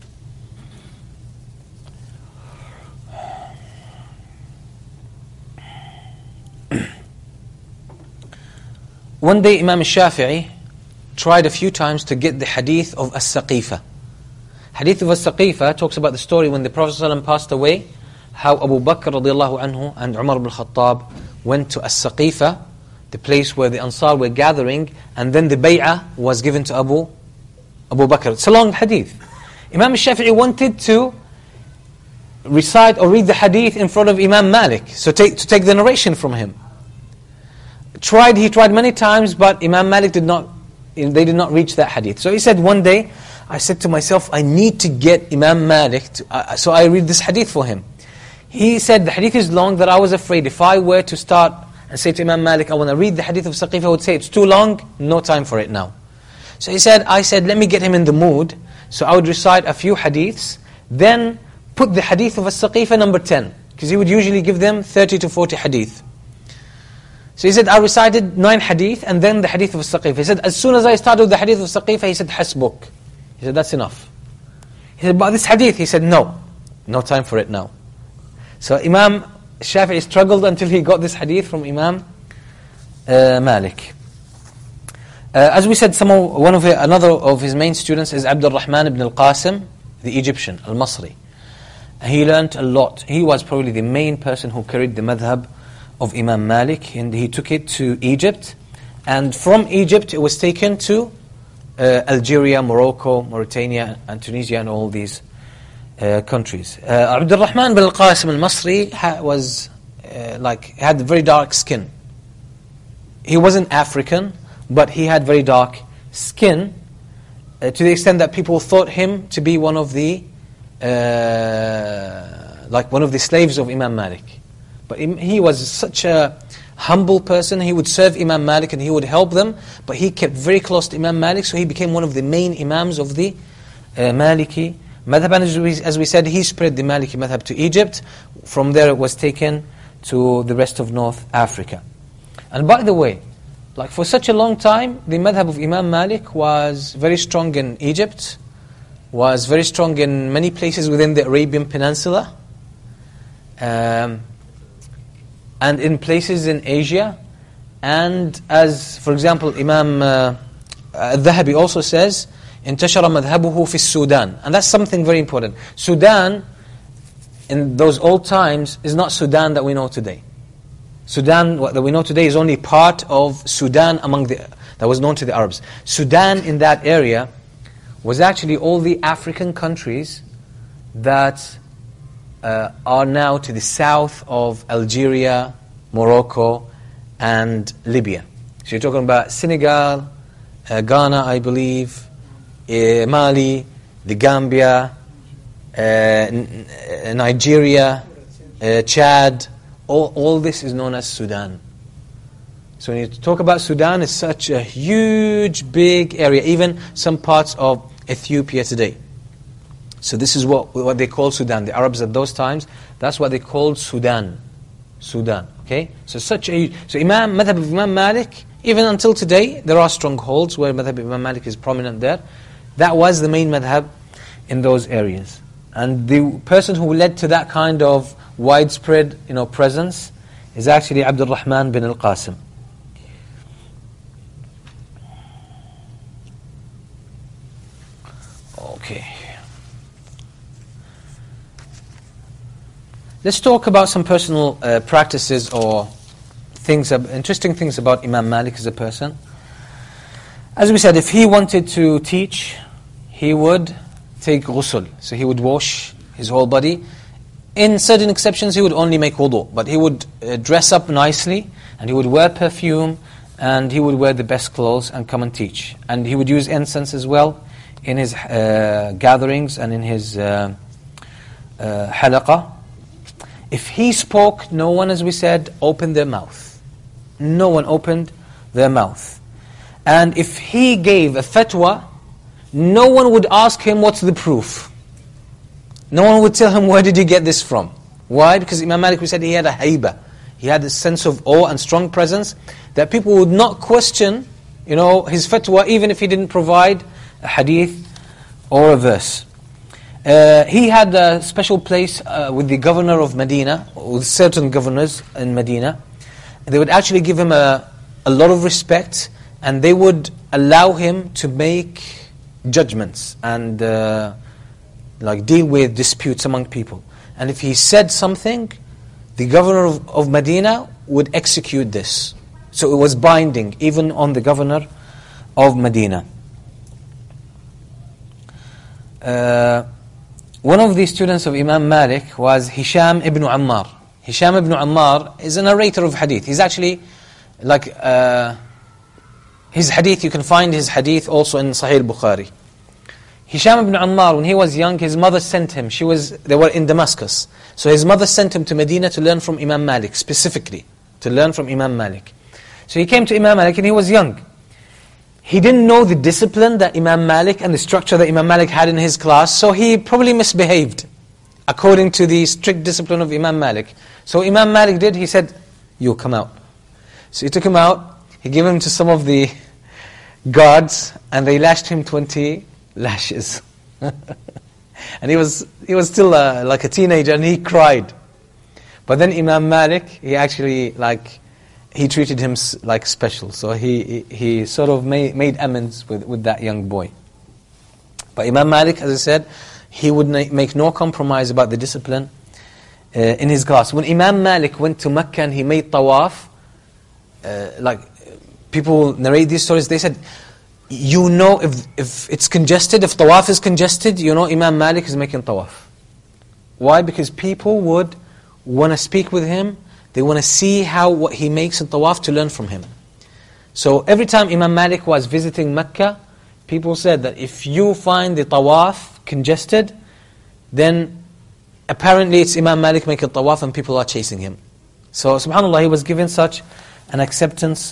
One day Imam Shafi'i tried a few times to get the hadith of As-Saqifa. Hadith of As-Saqifa talks about the story when the Prophet ﷺ passed away, how Abu Bakr radiallahu anhu and Umar ibn Khattab went to As-Saqifa the place where the Ansar were gathering, and then the bay'ah was given to Abu, Abu Bakr. It's a long hadith. Imam al-Shafi'i wanted to recite or read the hadith in front of Imam Malik, so take, to take the narration from him. Tried, he tried many times, but Imam Malik did not, they did not reach that hadith. So he said one day, I said to myself, I need to get Imam Malik, to, uh, so I read this hadith for him. He said the hadith is long that I was afraid if I were to start and say to Imam Malik, I want to read the hadith of Saqif, I would say it's too long, no time for it now. So he said, I said, let me get him in the mood. So I would recite a few hadiths, then put the hadith of As-Saqifa number ten, because he would usually give them thirty to forty hadith. So he said, I recited nine hadith and then the hadith of As-Saqifa. He said, as soon as I started with the hadith of As-Saqifa, he said, Hasbuk. He said, that's enough. He said, but this hadith, he said, no, no time for it now. So Imam Shafi'i struggled until he got this hadith from Imam uh, Malik. Uh, as we said, some of, one of the, another of his main students is Abdul Rahman ibn al-Qasim, the Egyptian, al-Masri. He learnt a lot. He was probably the main person who carried the madhab of Imam Malik, and he took it to Egypt. And from Egypt, it was taken to uh, Algeria, Morocco, Mauritania, and Tunisia, and all these uh, countries. Uh, Abdul Rahman ibn al-Qasim al-Masri ha- was uh, like had very dark skin. He wasn't African, but he had very dark skin, uh, to the extent that people thought him to be one of the uh, like one of the slaves of Imam Malik. But he was such a humble person. He would serve Imam Malik and he would help them, but he kept very close to Imam Malik, so he became one of the main imams of the uh, Maliki madhab. And as we, as we said, he spread the Maliki madhab to Egypt. From there it was taken to the rest of North Africa. And by the way, like for such a long time, the madhab of Imam Malik was very strong in Egypt, was very strong in many places within the Arabian Peninsula, um, and in places in Asia. And as, for example, Imam uh, al-Dhahabi also says, انتشر مذهبه في السودان. And that's something very important. Sudan, in those old times, is not Sudan that we know today. Sudan what that we know today is only part of Sudan among the that was known to the Arabs. Sudan in that area was actually all the African countries that uh, are now to the south of Algeria, Morocco, and Libya. So you're talking about Senegal, uh, Ghana, I believe, uh, Mali, the Gambia, uh, N- Nigeria, uh, Chad. All, all this is known as Sudan. So when you talk about Sudan, it's such a huge, big area, even some parts of Ethiopia today. So this is what what they call Sudan. The Arabs at those times, that's what they called Sudan. Sudan, okay? So such a so Imam, madhab of Imam Malik, even until today, there are strongholds where madhab of Imam Malik is prominent there. That was the main madhab in those areas. And the person who led to that kind of widespread, you know, presence is actually Abdul Rahman bin al-Qasim. Okay. Let's talk about some personal uh, practices or things, uh, interesting things about Imam Malik as a person. As we said, if he wanted to teach, he would take ghusl. So he would wash his whole body. In certain exceptions, he would only make wudu, but he would uh, dress up nicely, and he would wear perfume, and he would wear the best clothes and come and teach. And he would use incense as well in his uh, gatherings and in his uh, uh, halaqah. If he spoke, no one, as we said, opened their mouth. No one opened their mouth. And if he gave a fatwa, no one would ask him, what's the proof? No one would tell him, where did you get this from? Why? Because Imam Malik, we said he had a hayba. He had a sense of awe and strong presence that people would not question, you know, his fatwa, even if he didn't provide a hadith or a verse. Uh, he had a special place uh, with the governor of Medina, with certain governors in Medina. They would actually give him a, a lot of respect, and they would allow him to make judgments and uh, like deal with disputes among people. And if he said something, the governor of, of Medina would execute this. So it was binding, even on the governor of Medina. Uh, one of the students of Imam Malik was Hisham ibn Ammar. Hisham ibn Ammar is a narrator of hadith. He's actually like, uh, his hadith, you can find his hadith also in Sahih Bukhari. Hisham ibn Ammar, when he was young, his mother sent him. She was, they were in Damascus. So his mother sent him to Medina to learn from Imam Malik, specifically, to learn from Imam Malik. So he came to Imam Malik and he was young. He didn't know the discipline that Imam Malik and the structure that Imam Malik had in his class, so he probably misbehaved according to the strict discipline of Imam Malik. So Imam Malik did, he said, you come out. So he took him out, he gave him to some of the guards, and they lashed him twenty lashes. And he was he was still uh, like a teenager, and he cried. But then Imam Malik, he actually like, he treated him like special. So he he, he sort of made, made amends with, with that young boy. But Imam Malik, as I said, he would na- make no compromise about the discipline uh, in his class. When Imam Malik went to Mecca and he made tawaf, uh, like people narrate these stories, they said, you know, if if it's congested, if tawaf is congested, you know Imam Malik is making tawaf. Why? Because people would want to speak with him. They want to see how what he makes in tawaf to learn from him. So every time Imam Malik was visiting Mecca, people said that if you find the tawaf congested, then apparently it's Imam Malik making tawaf and people are chasing him. So subhanAllah, he was given such an acceptance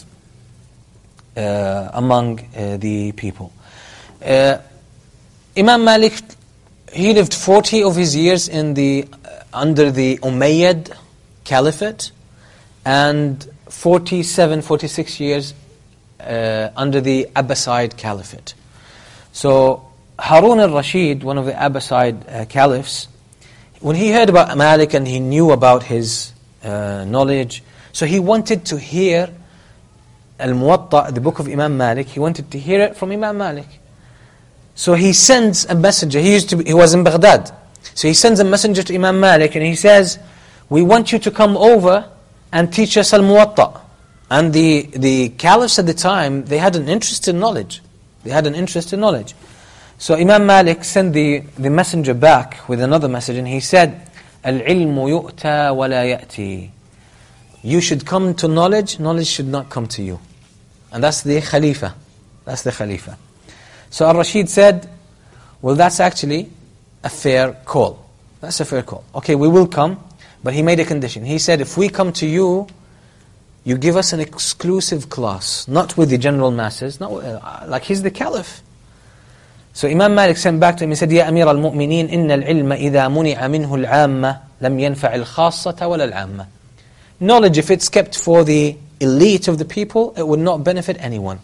Uh, among uh, the people. Uh, Imam Malik, he lived forty of his years in the uh, under the Umayyad Caliphate, and forty-seven, forty-six years uh, under the Abbasid Caliphate. So Harun al-Rashid, one of the Abbasid uh, caliphs, when he heard about Malik and he knew about his uh, knowledge, so he wanted to hear Al-Muwatta, the book of Imam Malik, he wanted to hear it from Imam Malik. So he sends a messenger. He used to be, he was in Baghdad. So he sends a messenger to Imam Malik and he says, we want you to come over and teach us Al-Muwatta. And the, the caliphs at the time, they had an interest in knowledge. They had an interest in knowledge. So Imam Malik sent the, the messenger back with another message and he said, Al-ilmu yu'ta wa la ya'ti. You should come to knowledge, knowledge should not come to you. And that's the Khalifa. That's the Khalifa. So Al-Rashid said, well, that's actually a fair call. That's a fair call. Okay, we will come, but he made a condition. He said, if we come to you, you give us an exclusive class, not with the general masses, not uh, like he's the Caliph. So Imam Malik sent back to him, he said, Ya Amir al-Mu'mineen, inna al-ilma idha muni'a minhu al-'amma, lam yanfa' al-khassata wala al-'amma. Knowledge, if it's kept for the elite of the people, it would not benefit anyone.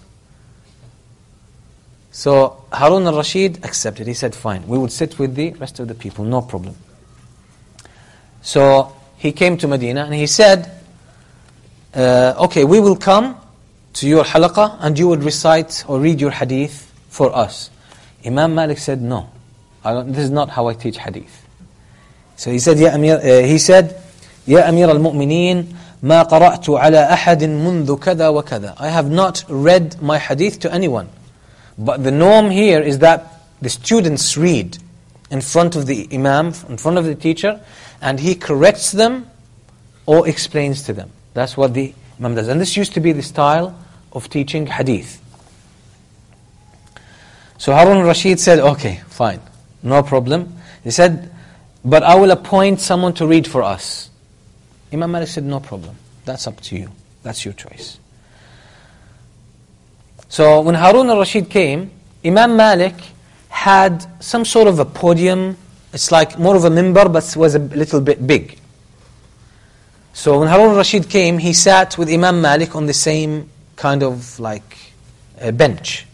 So Harun al-Rashid accepted. He said, fine, we would sit with the rest of the people, no problem. So he came to Medina and he said, uh, okay, we will come to your halaqah and you would recite or read your hadith for us. Imam Malik said, no, I don't, this is not how I teach hadith. So he said, Ya Amir, uh, he said, Ya Amir al-Mu'mineen, ma qara'tu ala ahadin mundhu kada wa kada. I have not read my hadith to anyone. But the norm here is that the students read in front of the imam, in front of the teacher, and he corrects them or explains to them. That's what the imam does. And this used to be the style of teaching hadith. So Harun al-Rashid said, okay, fine, no problem. He said, but I will appoint someone to read for us. Imam Malik said, no problem. That's up to you. That's your choice. So when Harun al-Rashid came, Imam Malik had some sort of a podium. It's like more of a minbar, but was a little bit big. So when Harun al-Rashid came, he sat with Imam Malik on the same kind of like a bench.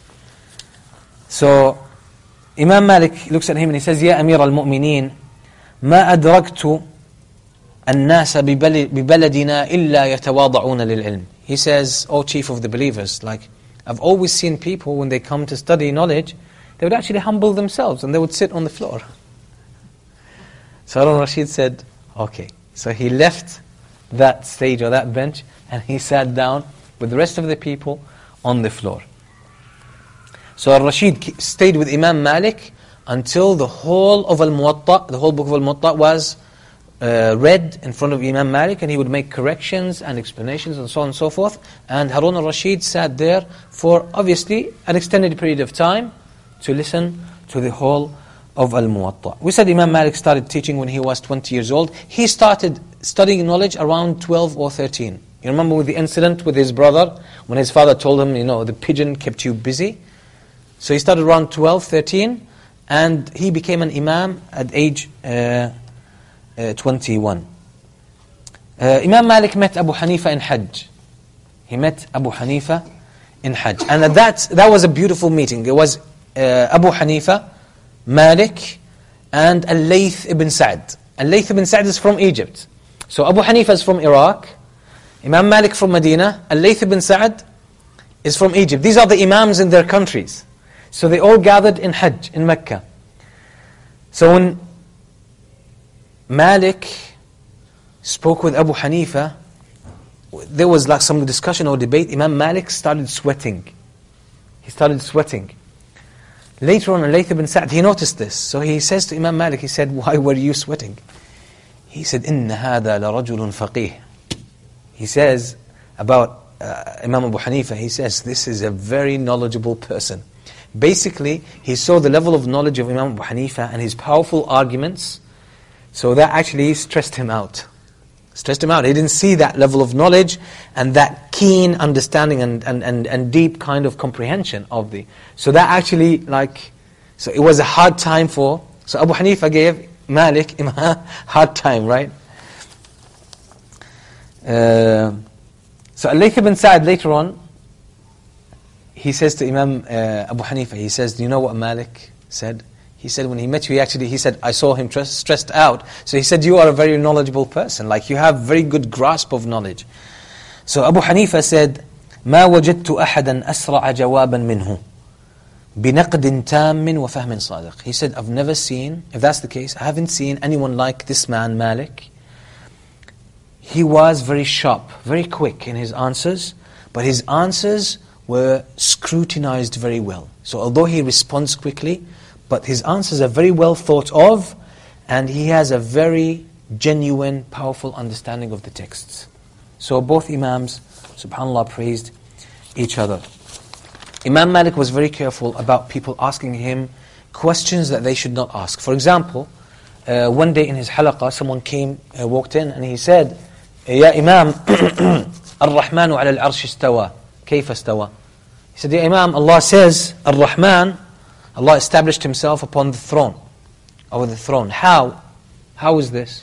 So Imam Malik looks at him and he says, Ya Amir al-Mu'mineen, ma adraktu الناس ببلدنا إلا يتواضعون للعلم. He says, oh chief of the believers, like I've always seen people when they come to study knowledge, they would actually humble themselves and they would sit on the floor. So Harun Rashid said, okay. So he left that stage or that bench, and he sat down with the rest of the people on the floor. So Al-Rashid stayed with Imam Malik until the whole of Al-Muwatta, the whole book of Al-Muwatta was uh, read in front of Imam Malik, and he would make corrections and explanations and so on and so forth. And Harun al-Rashid sat there for obviously an extended period of time to listen to the whole of Al-Muwatta. We said Imam Malik started teaching when he was twenty years old. He started studying knowledge around twelve or thirteen. You remember with the incident with his brother, when his father told him, you know, the pigeon kept you busy? So he started around twelve, thirteen, and he became an imam at age uh, uh, twenty-one. Uh, Imam Malik met Abu Hanifa in Hajj. He met Abu Hanifa in Hajj. And at that, that was a beautiful meeting. It was uh, Abu Hanifa, Malik, and Al-Layth ibn Sa'd. Al-Layth ibn Sa'd is from Egypt. So Abu Hanifa is from Iraq, Imam Malik from Medina, Al-Layth ibn Sa'd is from Egypt. These are the imams in their countries. So they all gathered in Hajj, in Mecca. So when Malik spoke with Abu Hanifa, there was like some discussion or debate. Imam Malik started sweating. He started sweating. Later on, Al-Layth ibn Sa'd, he noticed this. So he says to Imam Malik, he said, why were you sweating? He said, إِنَّ هَذَا لَرَجُلٌ فَقِيهٌ. He says about uh, Imam Abu Hanifa, he says, this is a very knowledgeable person. Basically, he saw the level of knowledge of Imam Abu Hanifa and his powerful arguments, so that actually stressed him out. Stressed him out. He didn't see that level of knowledge and that keen understanding and, and, and, and deep kind of comprehension of the... So that actually, like... So it was a hard time for... So Abu Hanifa gave Malik a hard time, right? Uh, so Al-Layth ibn Sa'd later on, he says to Imam uh, Abu Hanifa, he says, do you know what Malik said? He said when he met you, he actually, he said, I saw him stress, stressed out. So he said, you are a very knowledgeable person. Like you have very good grasp of knowledge. So Abu Hanifa said, ما وجدت أحدا أسرع جوابا منه بنقد تام وفهم صادق. He said, I've never seen, if that's the case, I haven't seen anyone like this man, Malik. He was very sharp, very quick in his answers, but his answers were scrutinized very well. So although he responds quickly, but his answers are very well thought of, and he has a very genuine, powerful understanding of the texts. So both Imams, subhanAllah, praised each other. Imam Malik was very careful about people asking him questions that they should not ask. For example, uh, one day in his halaqah, someone came, uh, walked in, and he said, Ya Imam, Ar-Rahmanu ala al-arsh istawa, kayfa istawa? He said, Ya Imam, Allah says, Ar-Rahman, Allah established Himself upon the throne, over the throne. How? How is this?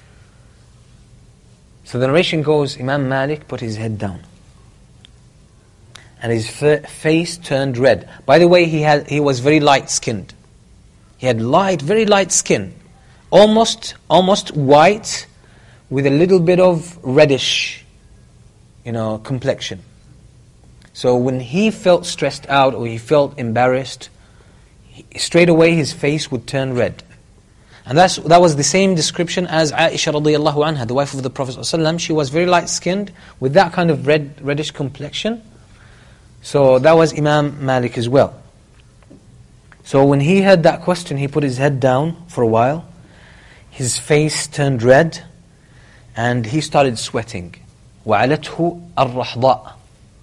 So the narration goes, Imam Malik put his head down, and his f- face turned red. By the way, he had he was very light-skinned. He had light, very light skin, almost almost white, with a little bit of reddish, you know, complexion. So when he felt stressed out or he felt embarrassed, he, straight away his face would turn red. And that's that was the same description as Aisha radiyallahu anha, the wife of the Prophet ﷺ. She was very light-skinned with that kind of red, reddish complexion. So that was Imam Malik as well. So when he heard that question, he put his head down for a while. His face turned red, and he started sweating. وَعَلَتْهُ الرَّحْضَاء.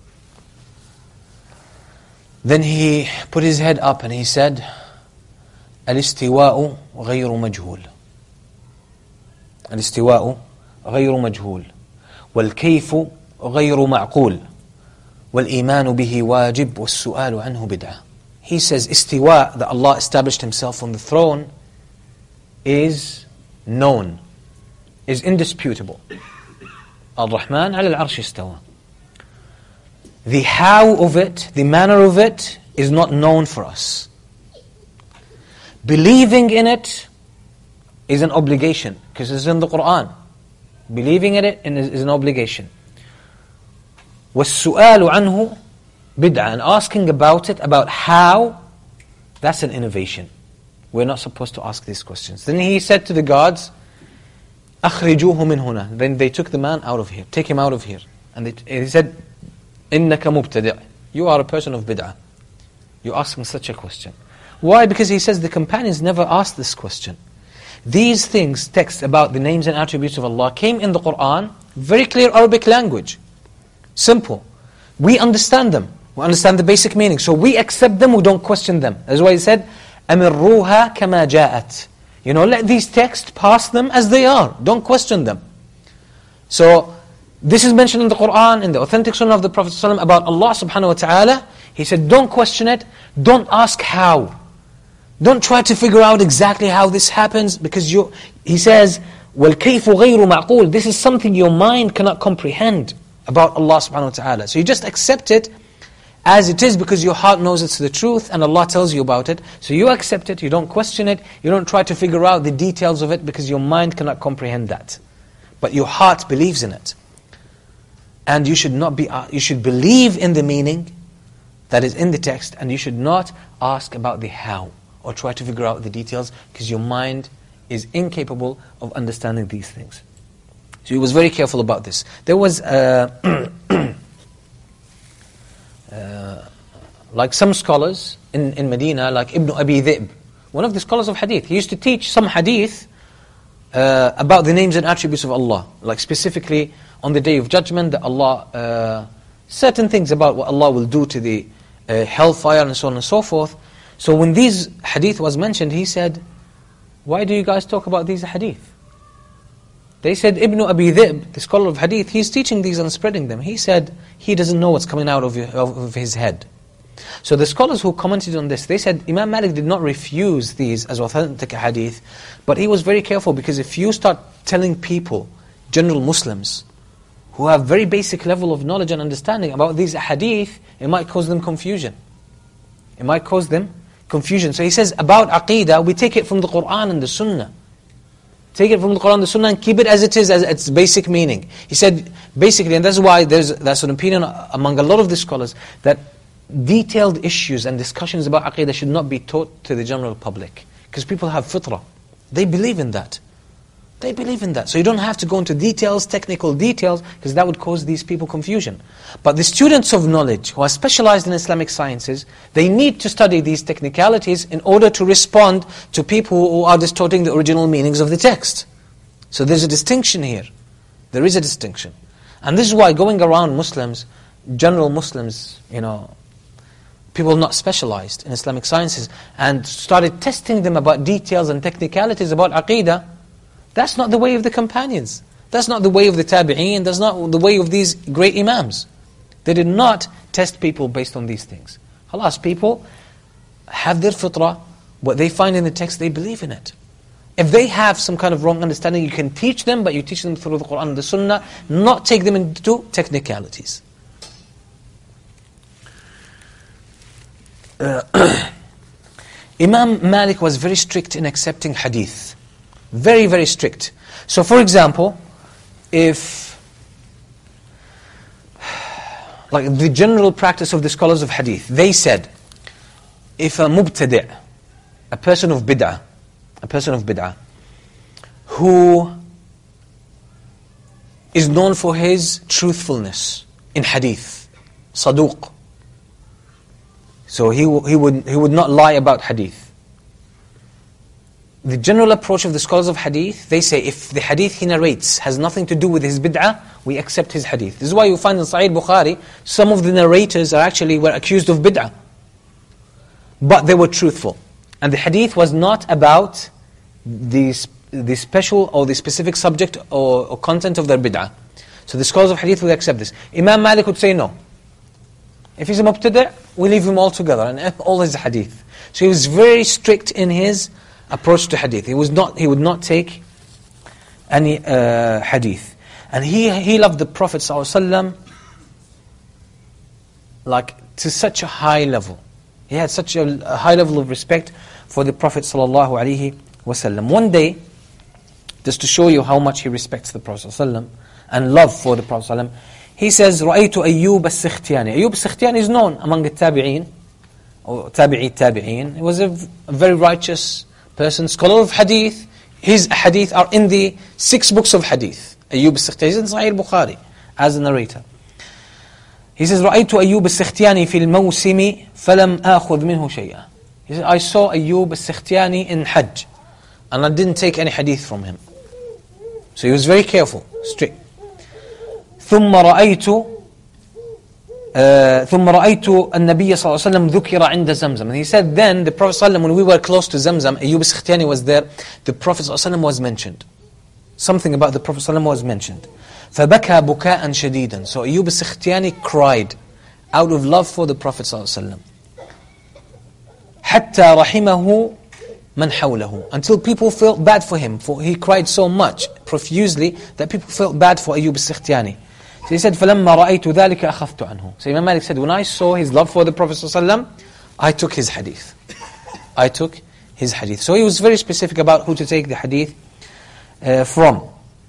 Then he put his head up and he said, الاستواء غير مجهول الاستواء غير مجهول والكيف غير معقول والإيمان به واجب والسؤال عنه بدعة. He says istiwa, that Allah established Himself on the throne, is known, is indisputable. Ar-Rahman ala al-arsh istawa. The how of it, the manner of it, is not known for us. Believing in it is an obligation, because it's in the Qur'an. Believing in it is an obligation. وَالسُّؤَالُ عَنْهُ bid'ah, and asking about it, about how, that's an innovation. We're not supposed to ask these questions. Then he said to the gods, أخرجوه من هنا. Then they took the man out of here. Take him out of here. And they, he said, إنك مبتدع. You are a person of bid'ah. You ask him such a question. Why? Because he says the companions never asked this question. These things, texts about the names and attributes of Allah, came in the Qur'an, very clear Arabic language. Simple. We understand them. We understand the basic meaning. So we accept them, we don't question them. That's why he said, أَمِرُّوهَا كَمَا جَاءَتْ. You know, let these texts pass them as they are. Don't question them. So, this is mentioned in the Qur'an, in the authentic Sunnah of the Prophet ﷺ about Allah subhanahu wa ta'ala. He said, don't question it, don't ask how. Don't try to figure out exactly how this happens, because you, he says, وَالْكَيْفُ غَيْرُ مَعْقُولٍ. This is something your mind cannot comprehend about Allah subhanahu wa ta'ala. So you just accept it as it is because your heart knows it's the truth and Allah tells you about it. So you accept it, you don't question it, you don't try to figure out the details of it because your mind cannot comprehend that. But your heart believes in it. And you should not be, you should believe in the meaning that is in the text, and you should not ask about the how or try to figure out the details because your mind is incapable of understanding these things. So he was very careful about this. There was uh, uh, like some scholars in, in Medina, like Ibn Abi Dhi'b, one of the scholars of hadith. He used to teach some hadith uh, about the names and attributes of Allah, like specifically on the Day of Judgment, that Allah, uh, certain things about what Allah will do to the uh, hellfire and so on and so forth. So when these hadith was mentioned, he said, why do you guys talk about these hadith? They said, Ibn Abi Dhi'b, the scholar of hadith, he's teaching these and spreading them. He said, he doesn't know what's coming out of, of his head. So the scholars who commented on this, they said, Imam Malik did not refuse these as authentic hadith, but he was very careful, because if you start telling people, general Muslims, who have very basic level of knowledge and understanding about these hadith, it might cause them confusion. It might cause them confusion. So he says, about aqeedah, we take it from the Qur'an and the Sunnah. Take it from the Qur'an and the Sunnah and keep it as it is, as its basic meaning. He said, basically, and that's why there's that's an opinion among a lot of the scholars, that detailed issues and discussions about aqeedah should not be taught to the general public. Because people have fitrah. They believe in that. They believe in that. So you don't have to go into details, technical details, because that would cause these people confusion. But the students of knowledge who are specialized in Islamic sciences, they need to study these technicalities in order to respond to people who are distorting the original meanings of the text. So there's a distinction here. There is a distinction. And this is why going around Muslims, general Muslims, you know, people not specialized in Islamic sciences, and started testing them about details and technicalities about aqeedah, that's not the way of the companions. That's not the way of the tabi'een. That's not the way of these great imams. They did not test people based on these things. Khalas, people have their fitrah. What they find in the text, they believe in it. If they have some kind of wrong understanding, you can teach them, but you teach them through the Qur'an and the Sunnah, not take them into technicalities. Uh, Imam Malik was very strict in accepting hadith. Very, very strict. So for example, if, like the general practice of the scholars of hadith, they said, if a mubtadi', a person of bid'ah, a person of bid'ah, who is known for his truthfulness in hadith, saduq, so he, he, would, he would not lie about hadith. The general approach of the scholars of hadith, they say if the hadith he narrates has nothing to do with his bid'ah, we accept his hadith. This is why you find in Sahih Bukhari, some of the narrators are actually were accused of bid'ah. But they were truthful. And the hadith was not about the, the special or the specific subject or, or content of their bid'ah. So the scholars of hadith will accept this. Imam Malik would say no. If he's a mubtada', we leave him all together and all his hadith. So he was very strict in his approach to hadith. He was not. He would not take any uh, hadith, and he he loved the Prophet ﷺ like to such a high level. He had such a, a high level of respect for the Prophet ﷺ. One day, just to show you how much he respects the Prophet ﷺ and love for the Prophet ﷺ, he says, رأيت أيوب السختياني. Ayyub al-Sikhtiyani is known among the tabi'een, or tabi'i tabi'een. He was a, a very righteous person, scholar of hadith, his hadith are in the six books of hadith. Ayyub al-Sikhtiyani is in Sahih al-Bukhari as a narrator. He says, رَأَيْتُ أَيُّوبَ السِّخْتِيَانِ فِي الْمَوْسِمِ فَلَمْ آخُذْ مِنْهُ شَيْئًا. He says, I saw Ayyub al-Sikhtiyani in Hajj, and I didn't take any hadith from him. So he was very careful, strict. ثُمَّ رَأَيْتُ Uh, ثم رأيت النبي صلى الله عليه وسلم ذكر عند زمزم. And he said then, the Prophet صلى الله عليه وسلم, when we were close to Zamzam, Ayyub al-Sikhtiyani was there, the Prophet صلى الله عليه وسلم was mentioned. Something about the Prophet صلى الله عليه وسلم was mentioned. فبكى بكاء شديدا. So Ayyub al-Sikhtiyani cried out of love for the Prophet صلى الله عليه وسلم. حتى رحمه من حوله. Until people felt bad for him, for he cried so much, profusely, that people felt bad for Ayyub al-Sikhtiyani. So he said, فَلَمَّا رَأَيْتُ ذَلِكَ أَخَذْتُ عَنْهُ. So Imam Malik said, when I saw his love for the Prophet ﷺ, I took his hadith. I took his hadith. So he was very specific about who to take the hadith uh, from.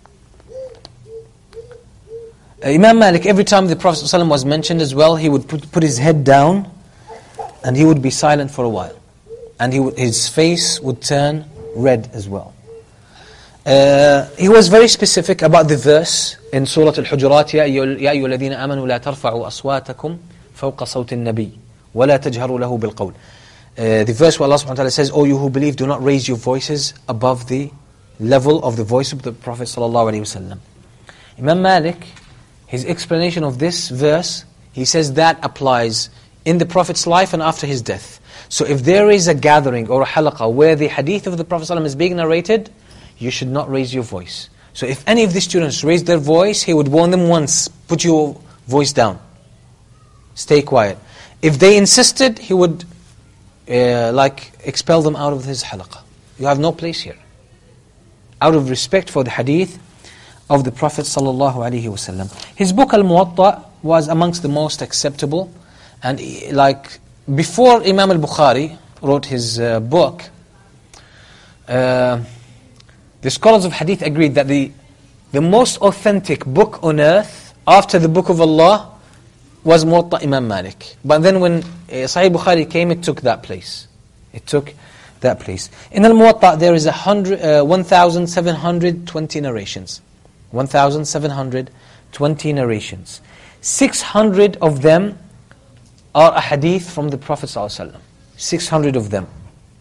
Uh, Imam Malik, every time the Prophet ﷺ was mentioned as well, he would put, put his head down and he would be silent for a while. And he would, his face would turn red as well. Uh, he was very specific about the verse in Surah Al-Hujurat, يَا أَيُّهَا الَّذِينَ آمَنُوا لَا تَرْفَعُوا أَصْوَاتَكُمْ فَوْقَ صَوْتِ النَّبِيِّ وَلَا تَجْهَرُوا لَهُ بِالْقَوْلِ. Uh, the verse where Allah subhanahu wa ta'ala says, O you who believe, do not raise your voices above the level of the voice of the Prophet sallallahu alaihi wasallam. Imam Malik, his explanation of this verse, he says that applies in the Prophet's life and after his death. So if there is a gathering or a halaqah where the hadith of the Prophet sallallahu alaihi wasallam is being narrated, you should not raise your voice. So if any of the students raised their voice, he would warn them once, put your voice down. Stay quiet. If they insisted, he would uh, like expel them out of his halaqah. You have no place here. Out of respect for the hadith of the Prophet sallallahu alaihi wasallam. His book Al-Muwatta was amongst the most acceptable. And like before Imam al-Bukhari wrote his uh, book, uh, the scholars of hadith agreed that the, the most authentic book on earth after the book of Allah was Muwatta Imam Malik. But then when uh, Sahih Bukhari came, it took that place. It took that place. In Al-Muwatta there is a hundred, uh, one thousand seven hundred twenty narrations. one thousand seven hundred twenty narrations. six hundred of them are a hadith from the Prophet ﷺ. six hundred of them.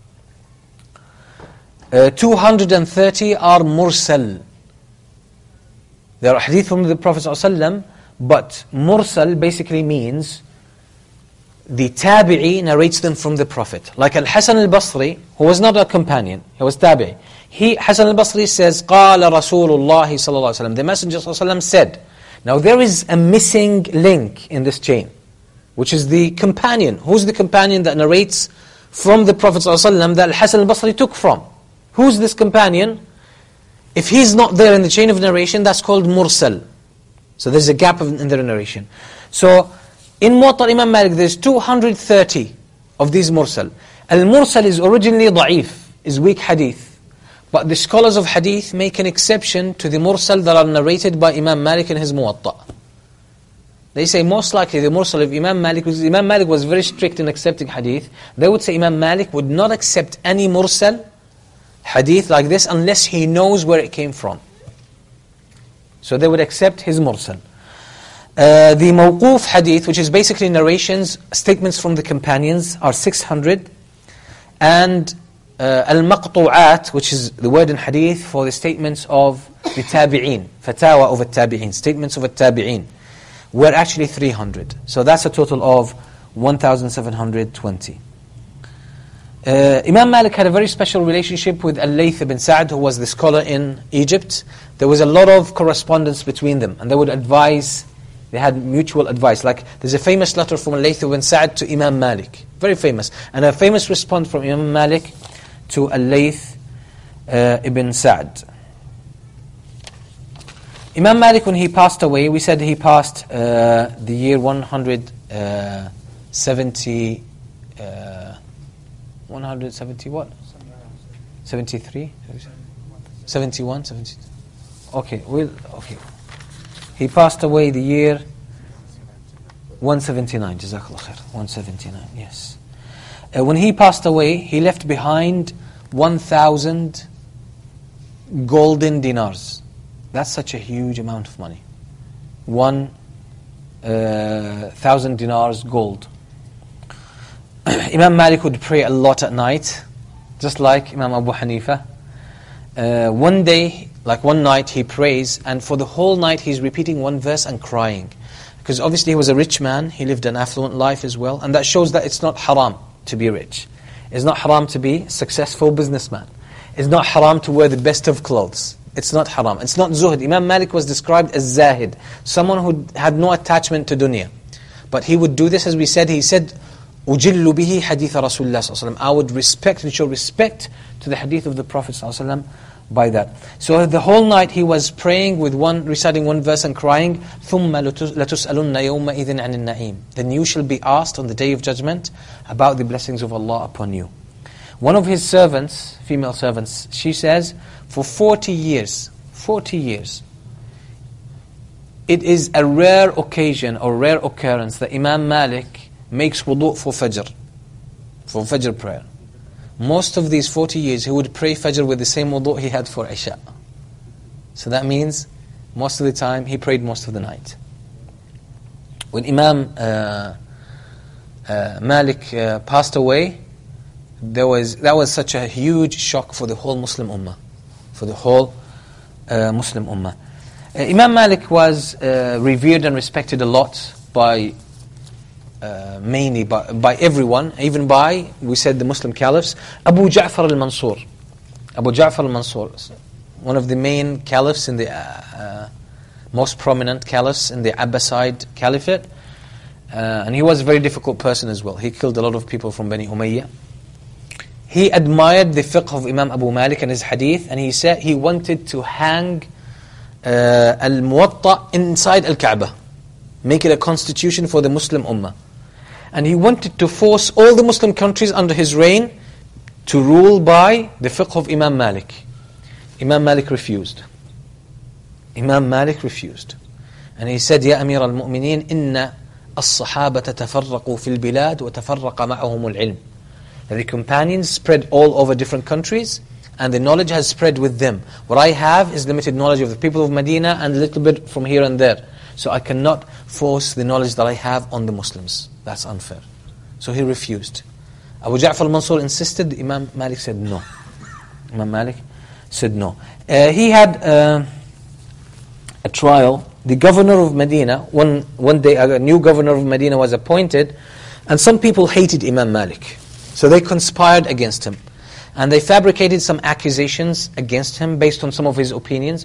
Uh, two hundred thirty are mursal. There are hadith from the Prophet ﷺ, but mursal basically means the tabi'i narrates them from the Prophet. Like Al-Hasan al-Basri, who was not a companion, he was tabi'i. He, Hasan al-Basri says, قَالَ رَسُولُ اللَّهِ صَلَّى اللَّهُ عَلَيْهِ وسلم. The Messenger صلى الله عليه وسلم said. Now there is a missing link in this chain, which is the companion. Who's the companion that narrates from the Prophet ﷺ that Al-Hasan al-Basri took from? Who's this companion? If he's not there in the chain of narration, that's called mursal. So there's a gap in the narration. So in Muwatta Imam Malik, there's two hundred thirty of these mursal. Al-mursal is originally da'if, is weak hadith. But the scholars of hadith make an exception to the mursal that are narrated by Imam Malik in his Muwatta. They say most likely the mursal of Imam Malik, because Imam Malik was very strict in accepting hadith, they would say Imam Malik would not accept any mursal hadith like this unless he knows where it came from. So they would accept his mursal. Uh, the mawquf hadith, which is basically narrations, statements from the companions, are six hundred. And uh, al-maqtu'at, which is the word in hadith for the statements of the tabi'een, fatawa of the tabi'een, statements of the tabi'een, were actually three hundred. So that's a total of one thousand seven hundred twenty. Uh, Imam Malik had a very special relationship with Al-Layth ibn Sa'd, who was the scholar in Egypt. There was a lot of correspondence between them, and they would advise, they had mutual advice. Like, there's a famous letter from Al-Layth ibn Sa'd to Imam Malik, very famous, and a famous response from Imam Malik to Al-Layth uh, ibn Sa'd. Imam Malik, when he passed away, we said he passed uh, the year one hundred seventy, uh, one hundred seventy what? seventy-three? seventy-one? seventy-two? Okay, well, okay. He passed away the year one seventy-nine, Jazakallah khair, one seventy-nine, yes. Uh, when he passed away, he left behind one thousand golden dinars. That's such a huge amount of money. One uh, thousand dinars gold. Imam Malik would pray a lot at night, just like Imam Abu Hanifa. Uh, one day, like one night, he prays, and for the whole night he's repeating one verse and crying. Because obviously he was a rich man, he lived an affluent life as well, and that shows that it's not haram to be rich. It's not haram to be a successful businessman. It's not haram to wear the best of clothes. It's not haram. It's not zuhd. Imam Malik was described as zahid, someone who had no attachment to dunya. But he would do this, as we said, he said, أُجِلُّ بِهِ حَدِيثَ رَسُولِ اللَّهِ صَلَّى اللَّهُ عَلَيْهِ وَسَلَّمَ. I would respect and show respect to the hadith of the Prophet صلى الله عليه وسلم by that. So the whole night he was praying with one, reciting one verse and crying, ثُمَّ لَتُسْأَلُنَّ يَوْمَئِذٍ عَنِ النَّعِيمِ. Then you shall be asked on the Day of Judgment about the blessings of Allah upon you. One of his servants, female servants, she says, for forty years, forty years, it is a rare occasion or rare occurrence that Imam Malik makes wudu for Fajr, for Fajr prayer. Most of these forty years, he would pray Fajr with the same wudu he had for Isha. So that means, most of the time, he prayed most of the night. When Imam uh, uh, Malik uh, passed away, there was that was such a huge shock for the whole Muslim Ummah, for the whole uh, Muslim Ummah. Uh, Imam Malik was uh, revered and respected a lot by Uh, mainly by, by everyone, even by, we said, the Muslim caliphs. Abu Ja'far al-Mansur. Abu Ja'far al-Mansur, one of the main caliphs in the, uh, uh, most prominent caliphs in the Abbasid Caliphate. Uh, and he was a very difficult person as well. He killed a lot of people from Bani Umayyah. He admired the fiqh of Imam Abu Malik and his hadith, and he said he wanted to hang uh, al-Muwatta inside al-Kaaba. Make it a constitution for the Muslim Ummah. And he wanted to force all the Muslim countries under his reign to rule by the fiqh of Imam Malik. Imam Malik refused. Imam Malik refused. And he said, Ya Amir al-Mu'mineen, inna as-sahabata tafarraqu fil bilad wa tafarraqa ma'ahum al-ilm. The companions spread all over different countries, and the knowledge has spread with them. What I have is limited knowledge of the people of Medina and a little bit from here and there. So I cannot force the knowledge that I have on the Muslims. That's unfair. So he refused. Abu Ja'far al-Mansur insisted. Imam Malik said no. Imam Malik said no. Uh, he had uh, a trial. The governor of Medina, one, one day a new governor of Medina was appointed, and some people hated Imam Malik. So they conspired against him. And they fabricated some accusations against him based on some of his opinions.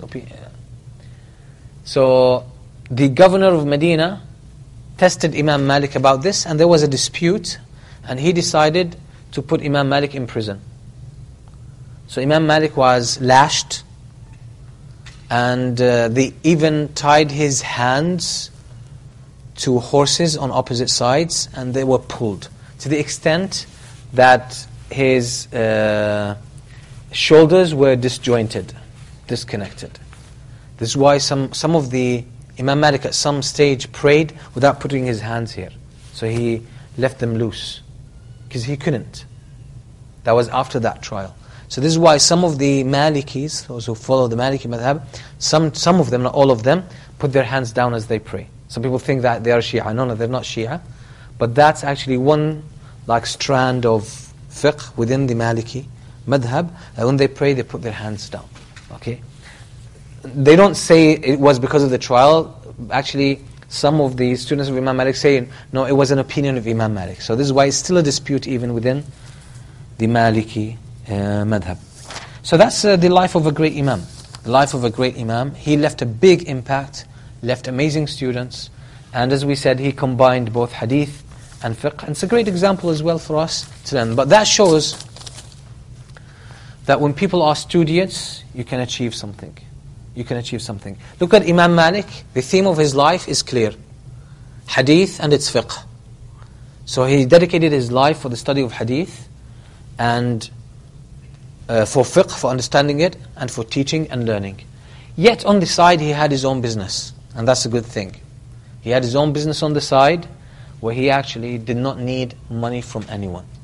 So the governor of Medina tested Imam Malik about this, and there was a dispute, and he decided to put Imam Malik in prison. So Imam Malik was lashed, and uh, they even tied his hands to horses on opposite sides, and they were pulled to the extent that his uh, shoulders were disjointed, disconnected. This is why some, some of the Imam Malik at some stage prayed without putting his hands here. So he left them loose, because he couldn't. That was after that trial. So this is why some of the Malikis, those who follow the Maliki madhab, some, some of them, not all of them, put their hands down as they pray. Some people think that they are Shia. No, no, they're not Shia. But that's actually one like strand of fiqh within the Maliki madhab, that when they pray, they put their hands down. Okay? They don't say it was because of the trial. Actually, some of the students of Imam Malik say, no, it was an opinion of Imam Malik. So this is why it's still a dispute even within the Maliki uh, madhab. So that's uh, the life of a great Imam. The life of a great Imam. He left a big impact, left amazing students, and as we said, he combined both hadith and fiqh. And it's a great example as well for us to learn. But that shows that when people are studious, you can achieve something. You can achieve something. Look at Imam Malik. The theme of his life is clear. Hadith and its fiqh. So he dedicated his life for the study of hadith, and uh, for fiqh, for understanding it, and for teaching and learning. Yet on the side he had his own business, and that's a good thing. He had his own business on the side, where he actually did not need money from anyone.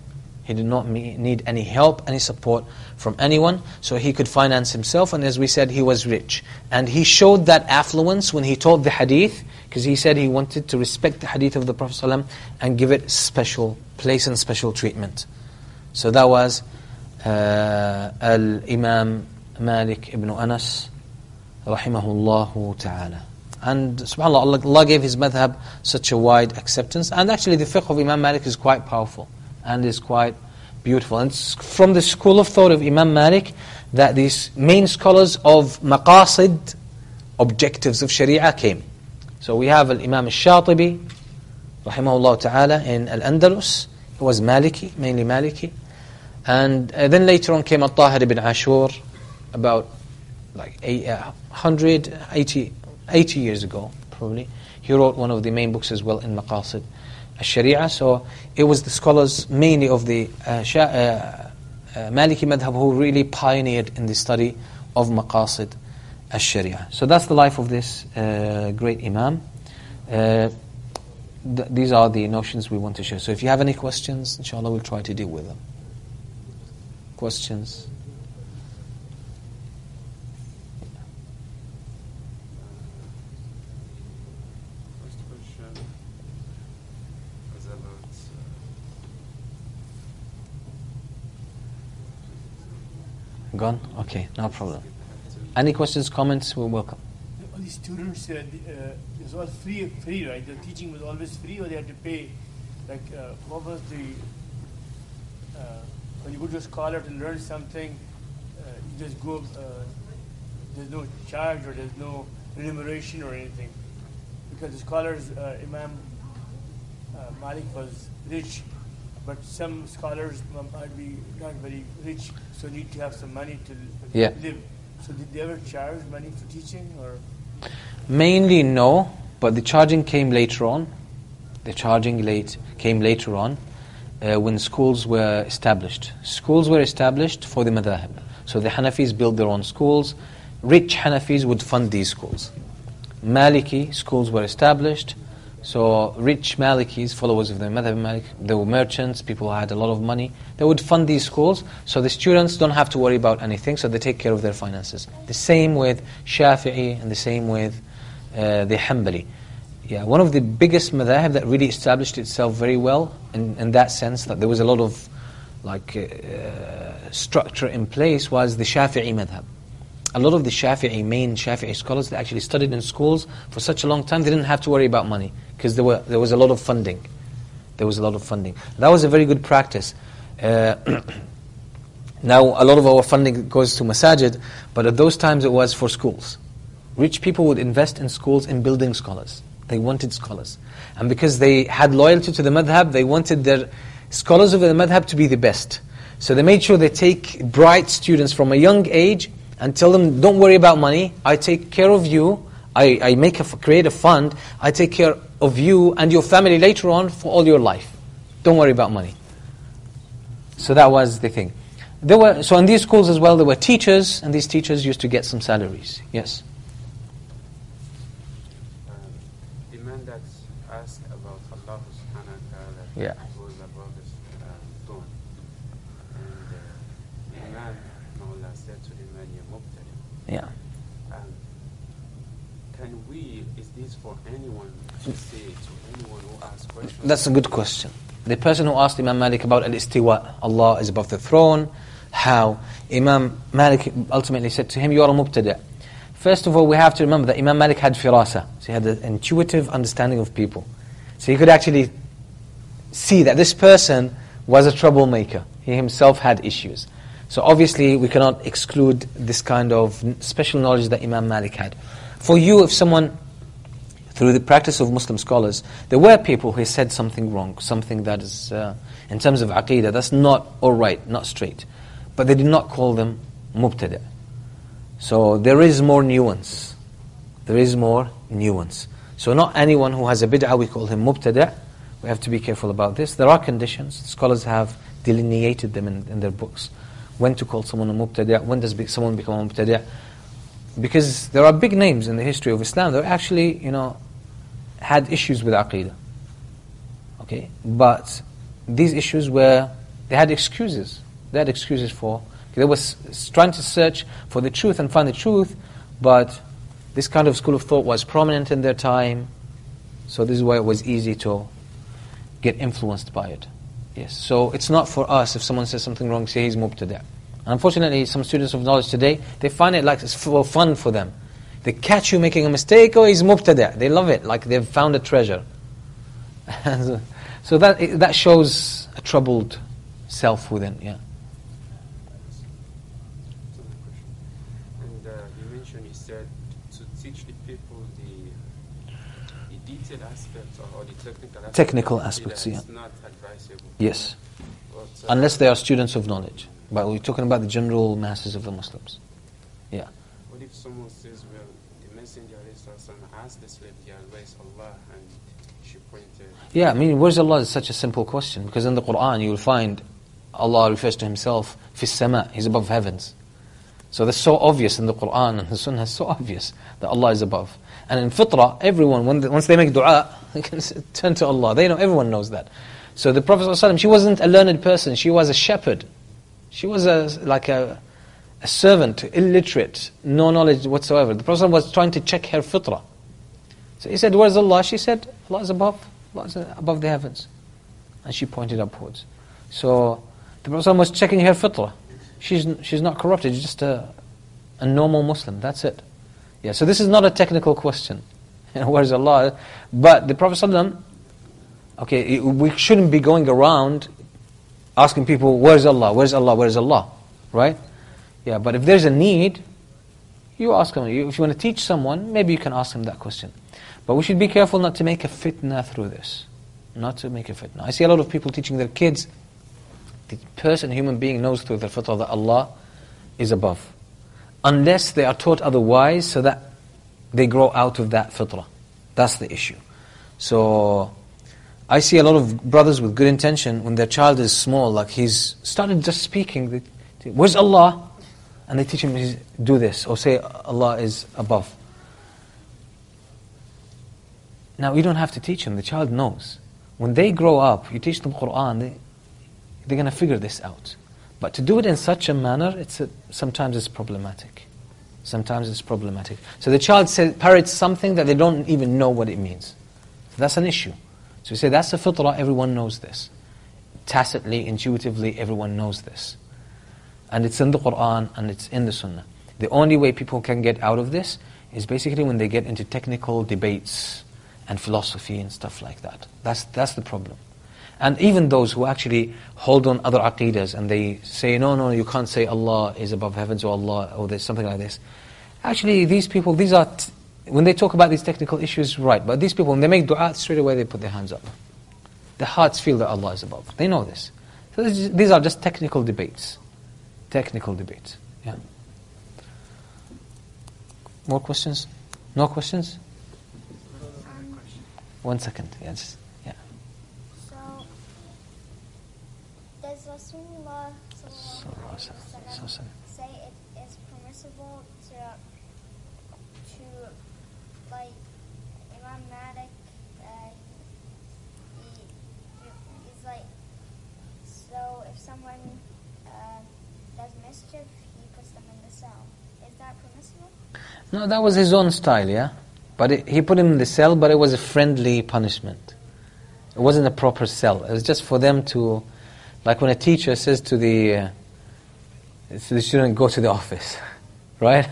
He did not me- need any help, any support from anyone, so he could finance himself, and as we said, he was rich. And he showed that affluence when he taught the hadith, because he said he wanted to respect the hadith of the Prophet ﷺ and give it special place and special treatment. So that was uh, Al-Imam Malik ibn Anas, rahimahullah ta'ala. And subhanAllah, Allah gave his madhab such a wide acceptance. And actually the fiqh of Imam Malik is quite powerful and is quite beautiful. And it's from the school of thought of Imam Malik that these main scholars of maqasid, objectives of Sharia, came. So we have Imam al-Shatibi, rahimahullah ta'ala, in Al-Andalus. He was Maliki, mainly Maliki. And uh, then later on came Al-Tahir ibn Ashur, about like eight, uh, one hundred eighty, eighty years ago, probably. He wrote one of the main books as well in Maqasid al-Sharia. So it was the scholars mainly of the uh, Sha- uh, uh, Maliki madhab who really pioneered in the study of Maqasid al-Sharia. So that's the life of this uh, great Imam. Uh, th- these are the notions we want to share. So if you have any questions, inshallah we'll try to deal with them. Questions? First question was about uh, Gone? Okay, no problem. Any questions, comments, we're welcome. All the students, uh, the, uh, it was all free, free, right? The teaching was always free, or they had to pay? Like, uh, what was the uh, when you go to a scholar to learn something, uh, you just go. Uh, there's no charge or there's no remuneration or anything, because the scholars, uh, Imam uh, Malik was rich, but some scholars might be not very rich, so need to have some money to Yeah. live. So did they ever charge money for teaching, or? Mainly no, but the charging came later on. The charging late came later on uh, when schools were established. Schools were established for the madhahib. So the Hanafis built their own schools. Rich Hanafis would fund these schools. Maliki schools were established. So rich Malikis, followers of the madhab Malik, they were merchants, people who had a lot of money. They would fund these schools, so the students don't have to worry about anything, so they take care of their finances. The same with Shafi'i and the same with uh, the Hanbali. Yeah, one of the biggest madhahib that really established itself very well in, in that sense, that there was a lot of like uh, structure in place, was the Shafi'i madhab. A lot of the Shafi'i, main Shafi'i scholars, they actually studied in schools for such a long time, they didn't have to worry about money, because there were there was a lot of funding. There was a lot of funding. That was a very good practice. Uh, now, a lot of our funding goes to masajid, but at those times it was for schools. Rich people would invest in schools in building scholars. They wanted scholars. And because they had loyalty to the madhab, they wanted their scholars of the madhab to be the best. So they made sure they take bright students from a young age and tell them, don't worry about money, I take care of you, I, I make a, create a fund, I take care of you and your family later on for all your life. Don't worry about money. So that was the thing. There were so in these schools as well, there were teachers, and these teachers used to get some salaries. Yes? um, the man that asked about Allah subhanahu wa ta'ala Yeah. was about his uh, throne. And uh, the man, Mawla, said to the man, "Ya mubtadi." Yeah. Um, can we, is this for anyone to say to anyone who asks questions? That's a good question. The person who asked Imam Malik about al-istiwa, Allah is above the throne, how? Imam Malik ultimately said to him, you are a mubtada'. First of all, we have to remember that Imam Malik had firasa. So he had an intuitive understanding of people. So he could actually see that this person was a troublemaker. He himself had issues. So obviously, we cannot exclude this kind of special knowledge that Imam Malik had. For you, if someone, through the practice of Muslim scholars, there were people who said something wrong, something that is, uh, in terms of aqeedah, that's not all right, not straight. But they did not call them mubtada'. So there is more nuance. There is more nuance. So not anyone who has a bid'ah, we call him mubtada'. We have to be careful about this. There are conditions. Scholars have delineated them in, in their books. When to call someone a mubtada', when does be, someone become a mubtada'? Because there are big names in the history of Islam that actually, you know, had issues with aqeedah. Okay? But these issues were They had excuses. They had excuses for. They were s- trying to search for the truth and find the truth, but this kind of school of thought was prominent in their time, so this is why it was easy to get influenced by it. Yes. So it's not for us if someone says something wrong, say he's mubtada'. And unfortunately, some students of knowledge today, they find it like it's for fun for them. They catch you making a mistake, oh, he's mubtada'. They love it, like they've found a treasure. So that that shows a troubled self within, yeah. And uh, you mentioned, you said, to teach the people the, the detailed aspects or, or the technical aspects. Technical aspects, yeah. It's not advisable. Yes. But, uh, Unless they are students of knowledge. But we're talking about the general masses of the Muslims. Yeah. What if someone says, well, the Messenger asked this lady, where is Allah? And she pointed. Yeah, I mean, where's Allah is such a simple question. Because in the Qur'an you will find Allah refers to Himself, fi sama, He's above heavens. So that's so obvious in the Qur'an, and the Sunnah is so obvious that Allah is above. And in fitrah, everyone, when they, once they make dua, they can turn to Allah. They know, everyone knows that. So the Prophet ﷺ, she wasn't a learned person, she was a shepherd. She was a, like a, a servant, illiterate, no knowledge whatsoever. The Prophet ﷺ was trying to check her fitrah. So he said, where's Allah? She said, Allah is above. Allah is above the heavens. And she pointed upwards. So the Prophet ﷺ was checking her fitrah. She's she's not corrupted, she's just a, a normal Muslim, that's it. Yeah, so this is not a technical question. You know, where's Allah? But the Prophet ﷺ, okay, it, we shouldn't be going around asking people, where's Allah, where's Allah, where's Allah, right? Yeah, but if there's a need, you ask them. If you want to teach someone, maybe you can ask them that question. But we should be careful not to make a fitna through this. Not to make a fitna. I see a lot of people teaching their kids, the person, human being knows through their fitrah that Allah is above. Unless they are taught otherwise, so that they grow out of that fitrah. That's the issue. So, I see a lot of brothers with good intention, when their child is small, like he's started just speaking, they, they, where's Allah? And they teach him, do this, or say Allah is above. Now, you don't have to teach him, the child knows. When they grow up, you teach them Qur'an, they, they're going to figure this out. But to do it in such a manner, it's a, sometimes it's problematic. Sometimes it's problematic. So the child says, parrots something that they don't even know what it means. So that's an issue. So we say, that's the fitrah, everyone knows this. Tacitly, intuitively, everyone knows this. And it's in the Qur'an, and it's in the Sunnah. The only way people can get out of this is basically when they get into technical debates and philosophy and stuff like that. That's that's the problem. And even those who actually hold on other aqidas and they say, no, no, you can't say Allah is above heavens or Allah, or there's something like this. Actually, these people, these are, t- when they talk about these technical issues, right, but these people, when they make dua, straight away they put their hands up. Their hearts feel that Allah is above. They know this. So this is, these are just technical debates. Technical debates, yeah. More questions? No questions? Um, One second, yes. Yeah. so, does Rasulullah sallallahu alaihi wasallam say it is permissible to, to like, Imam Malik, uh, he, he's like, so if someone uh, does mischief, he puts them in the cell. Is that permissible? No, that was his own style, yeah? But it, he put him in the cell, but it was a friendly punishment. It wasn't a proper cell. It was just for them to, like when a teacher says to the, uh, to the student, go to the office, right?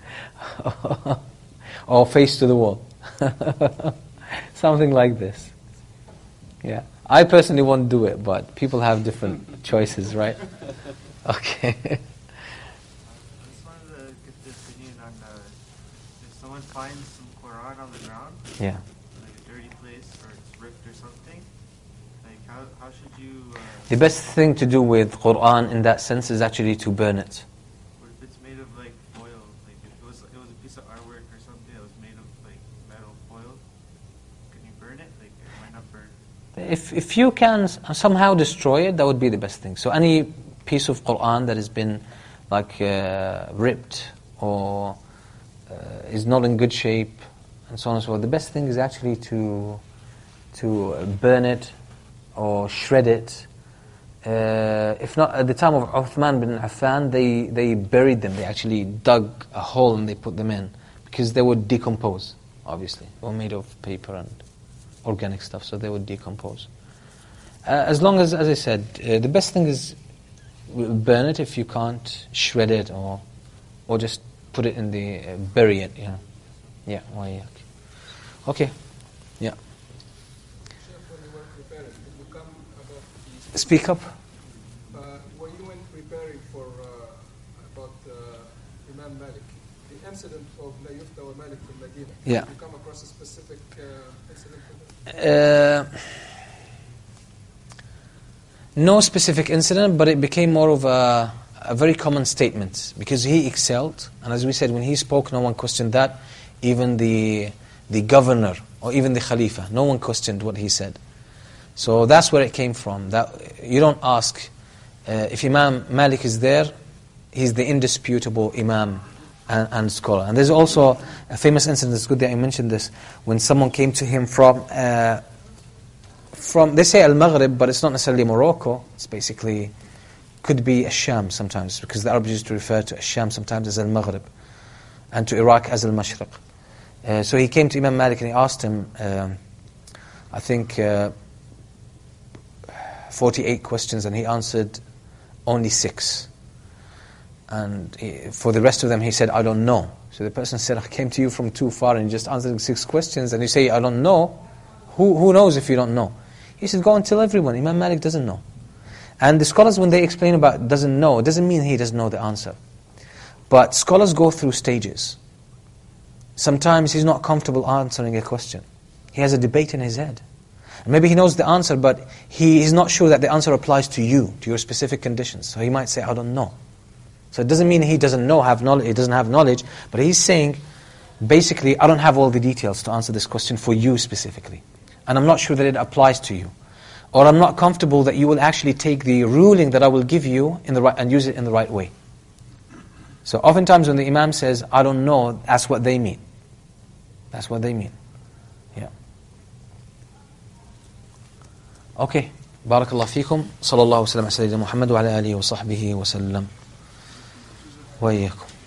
Or face to the wall. Something like this. Yeah. I personally won't do it, but people have different choices, right? Okay. I just wanted to get the opinion on uh, if someone finds some Quran on the ground, Yeah. like a dirty place, or it's ripped or something, like how how should you? Uh, The best thing to do with Qur'an in that sense is actually to burn it. what if it's made of like foil? Like if it was it was a piece of artwork or something that was made of like metal foil, can you burn it? Like it might not burn. If if you can s- somehow destroy it, that would be the best thing. So any piece of Qur'an that has been like uh, ripped or uh, is not in good shape and so on and so forth, the best thing is actually to to uh, burn it or shred it Uh, if not, at the time of Uthman bin Affan, they, they buried them. They actually dug a hole and they put them in because they would decompose, obviously. They were made of paper and organic stuff, so they would decompose. Uh, as long as, as I said, uh, the best thing is burn it if you can't shred it or or just put it in the, uh, bury it, you know. Yeah, why, yeah. Okay, yeah. Speak up. Uh, when you went preparing for uh, about uh, Imam Malik, the incident of La Yufta wa Malik in Medina, Yeah. did you come across a specific uh, incident for that? Uh, no specific incident, but it became more of a, a very common statement because he excelled, and as we said, when he spoke, no one questioned that. Even the the governor or even the Khalifa, no one questioned what he said. So that's where it came from. That you don't ask uh, if Imam Malik is there, he's the indisputable Imam and, and scholar. And there's also a famous incident. It's good that I mentioned this when someone came to him from uh, from they say Al-Maghrib, but it's not necessarily Morocco. It's basically could be Asham sometimes because the Arabs used to refer to Asham sometimes as Al-Maghrib and to Iraq as Al-Mashriq. Uh, so he came to Imam Malik and he asked him, um, I think. Uh, forty-eight questions and he answered only six. And he, for the rest of them he said, I don't know. So the person said, I came to you from too far and you just answered six questions and you say, I don't know. Who who knows if you don't know? He said, go and tell everyone. Imam Malik doesn't know. And the scholars, when they explain about doesn't know, it doesn't mean he doesn't know the answer. But scholars go through stages. Sometimes he's not comfortable answering a question. He has a debate in his head. Maybe he knows the answer, but he is not sure that the answer applies to you, to your specific conditions. So he might say, I don't know. So it doesn't mean he doesn't know, have knowledge, he doesn't have knowledge, but he's saying, basically, I don't have all the details to answer this question for you specifically. And I'm not sure that it applies to you. Or I'm not comfortable that you will actually take the ruling that I will give you in the right, and use it in the right way. So oftentimes when the Imam says, I don't know, that's what they mean. That's what they mean. Yeah. Okay. Barakallahu feekum. Sallallahu alayhi wa sallam ala Muhammad wa ala alihi wa sahbihi wa sallam. Wa iyyakum.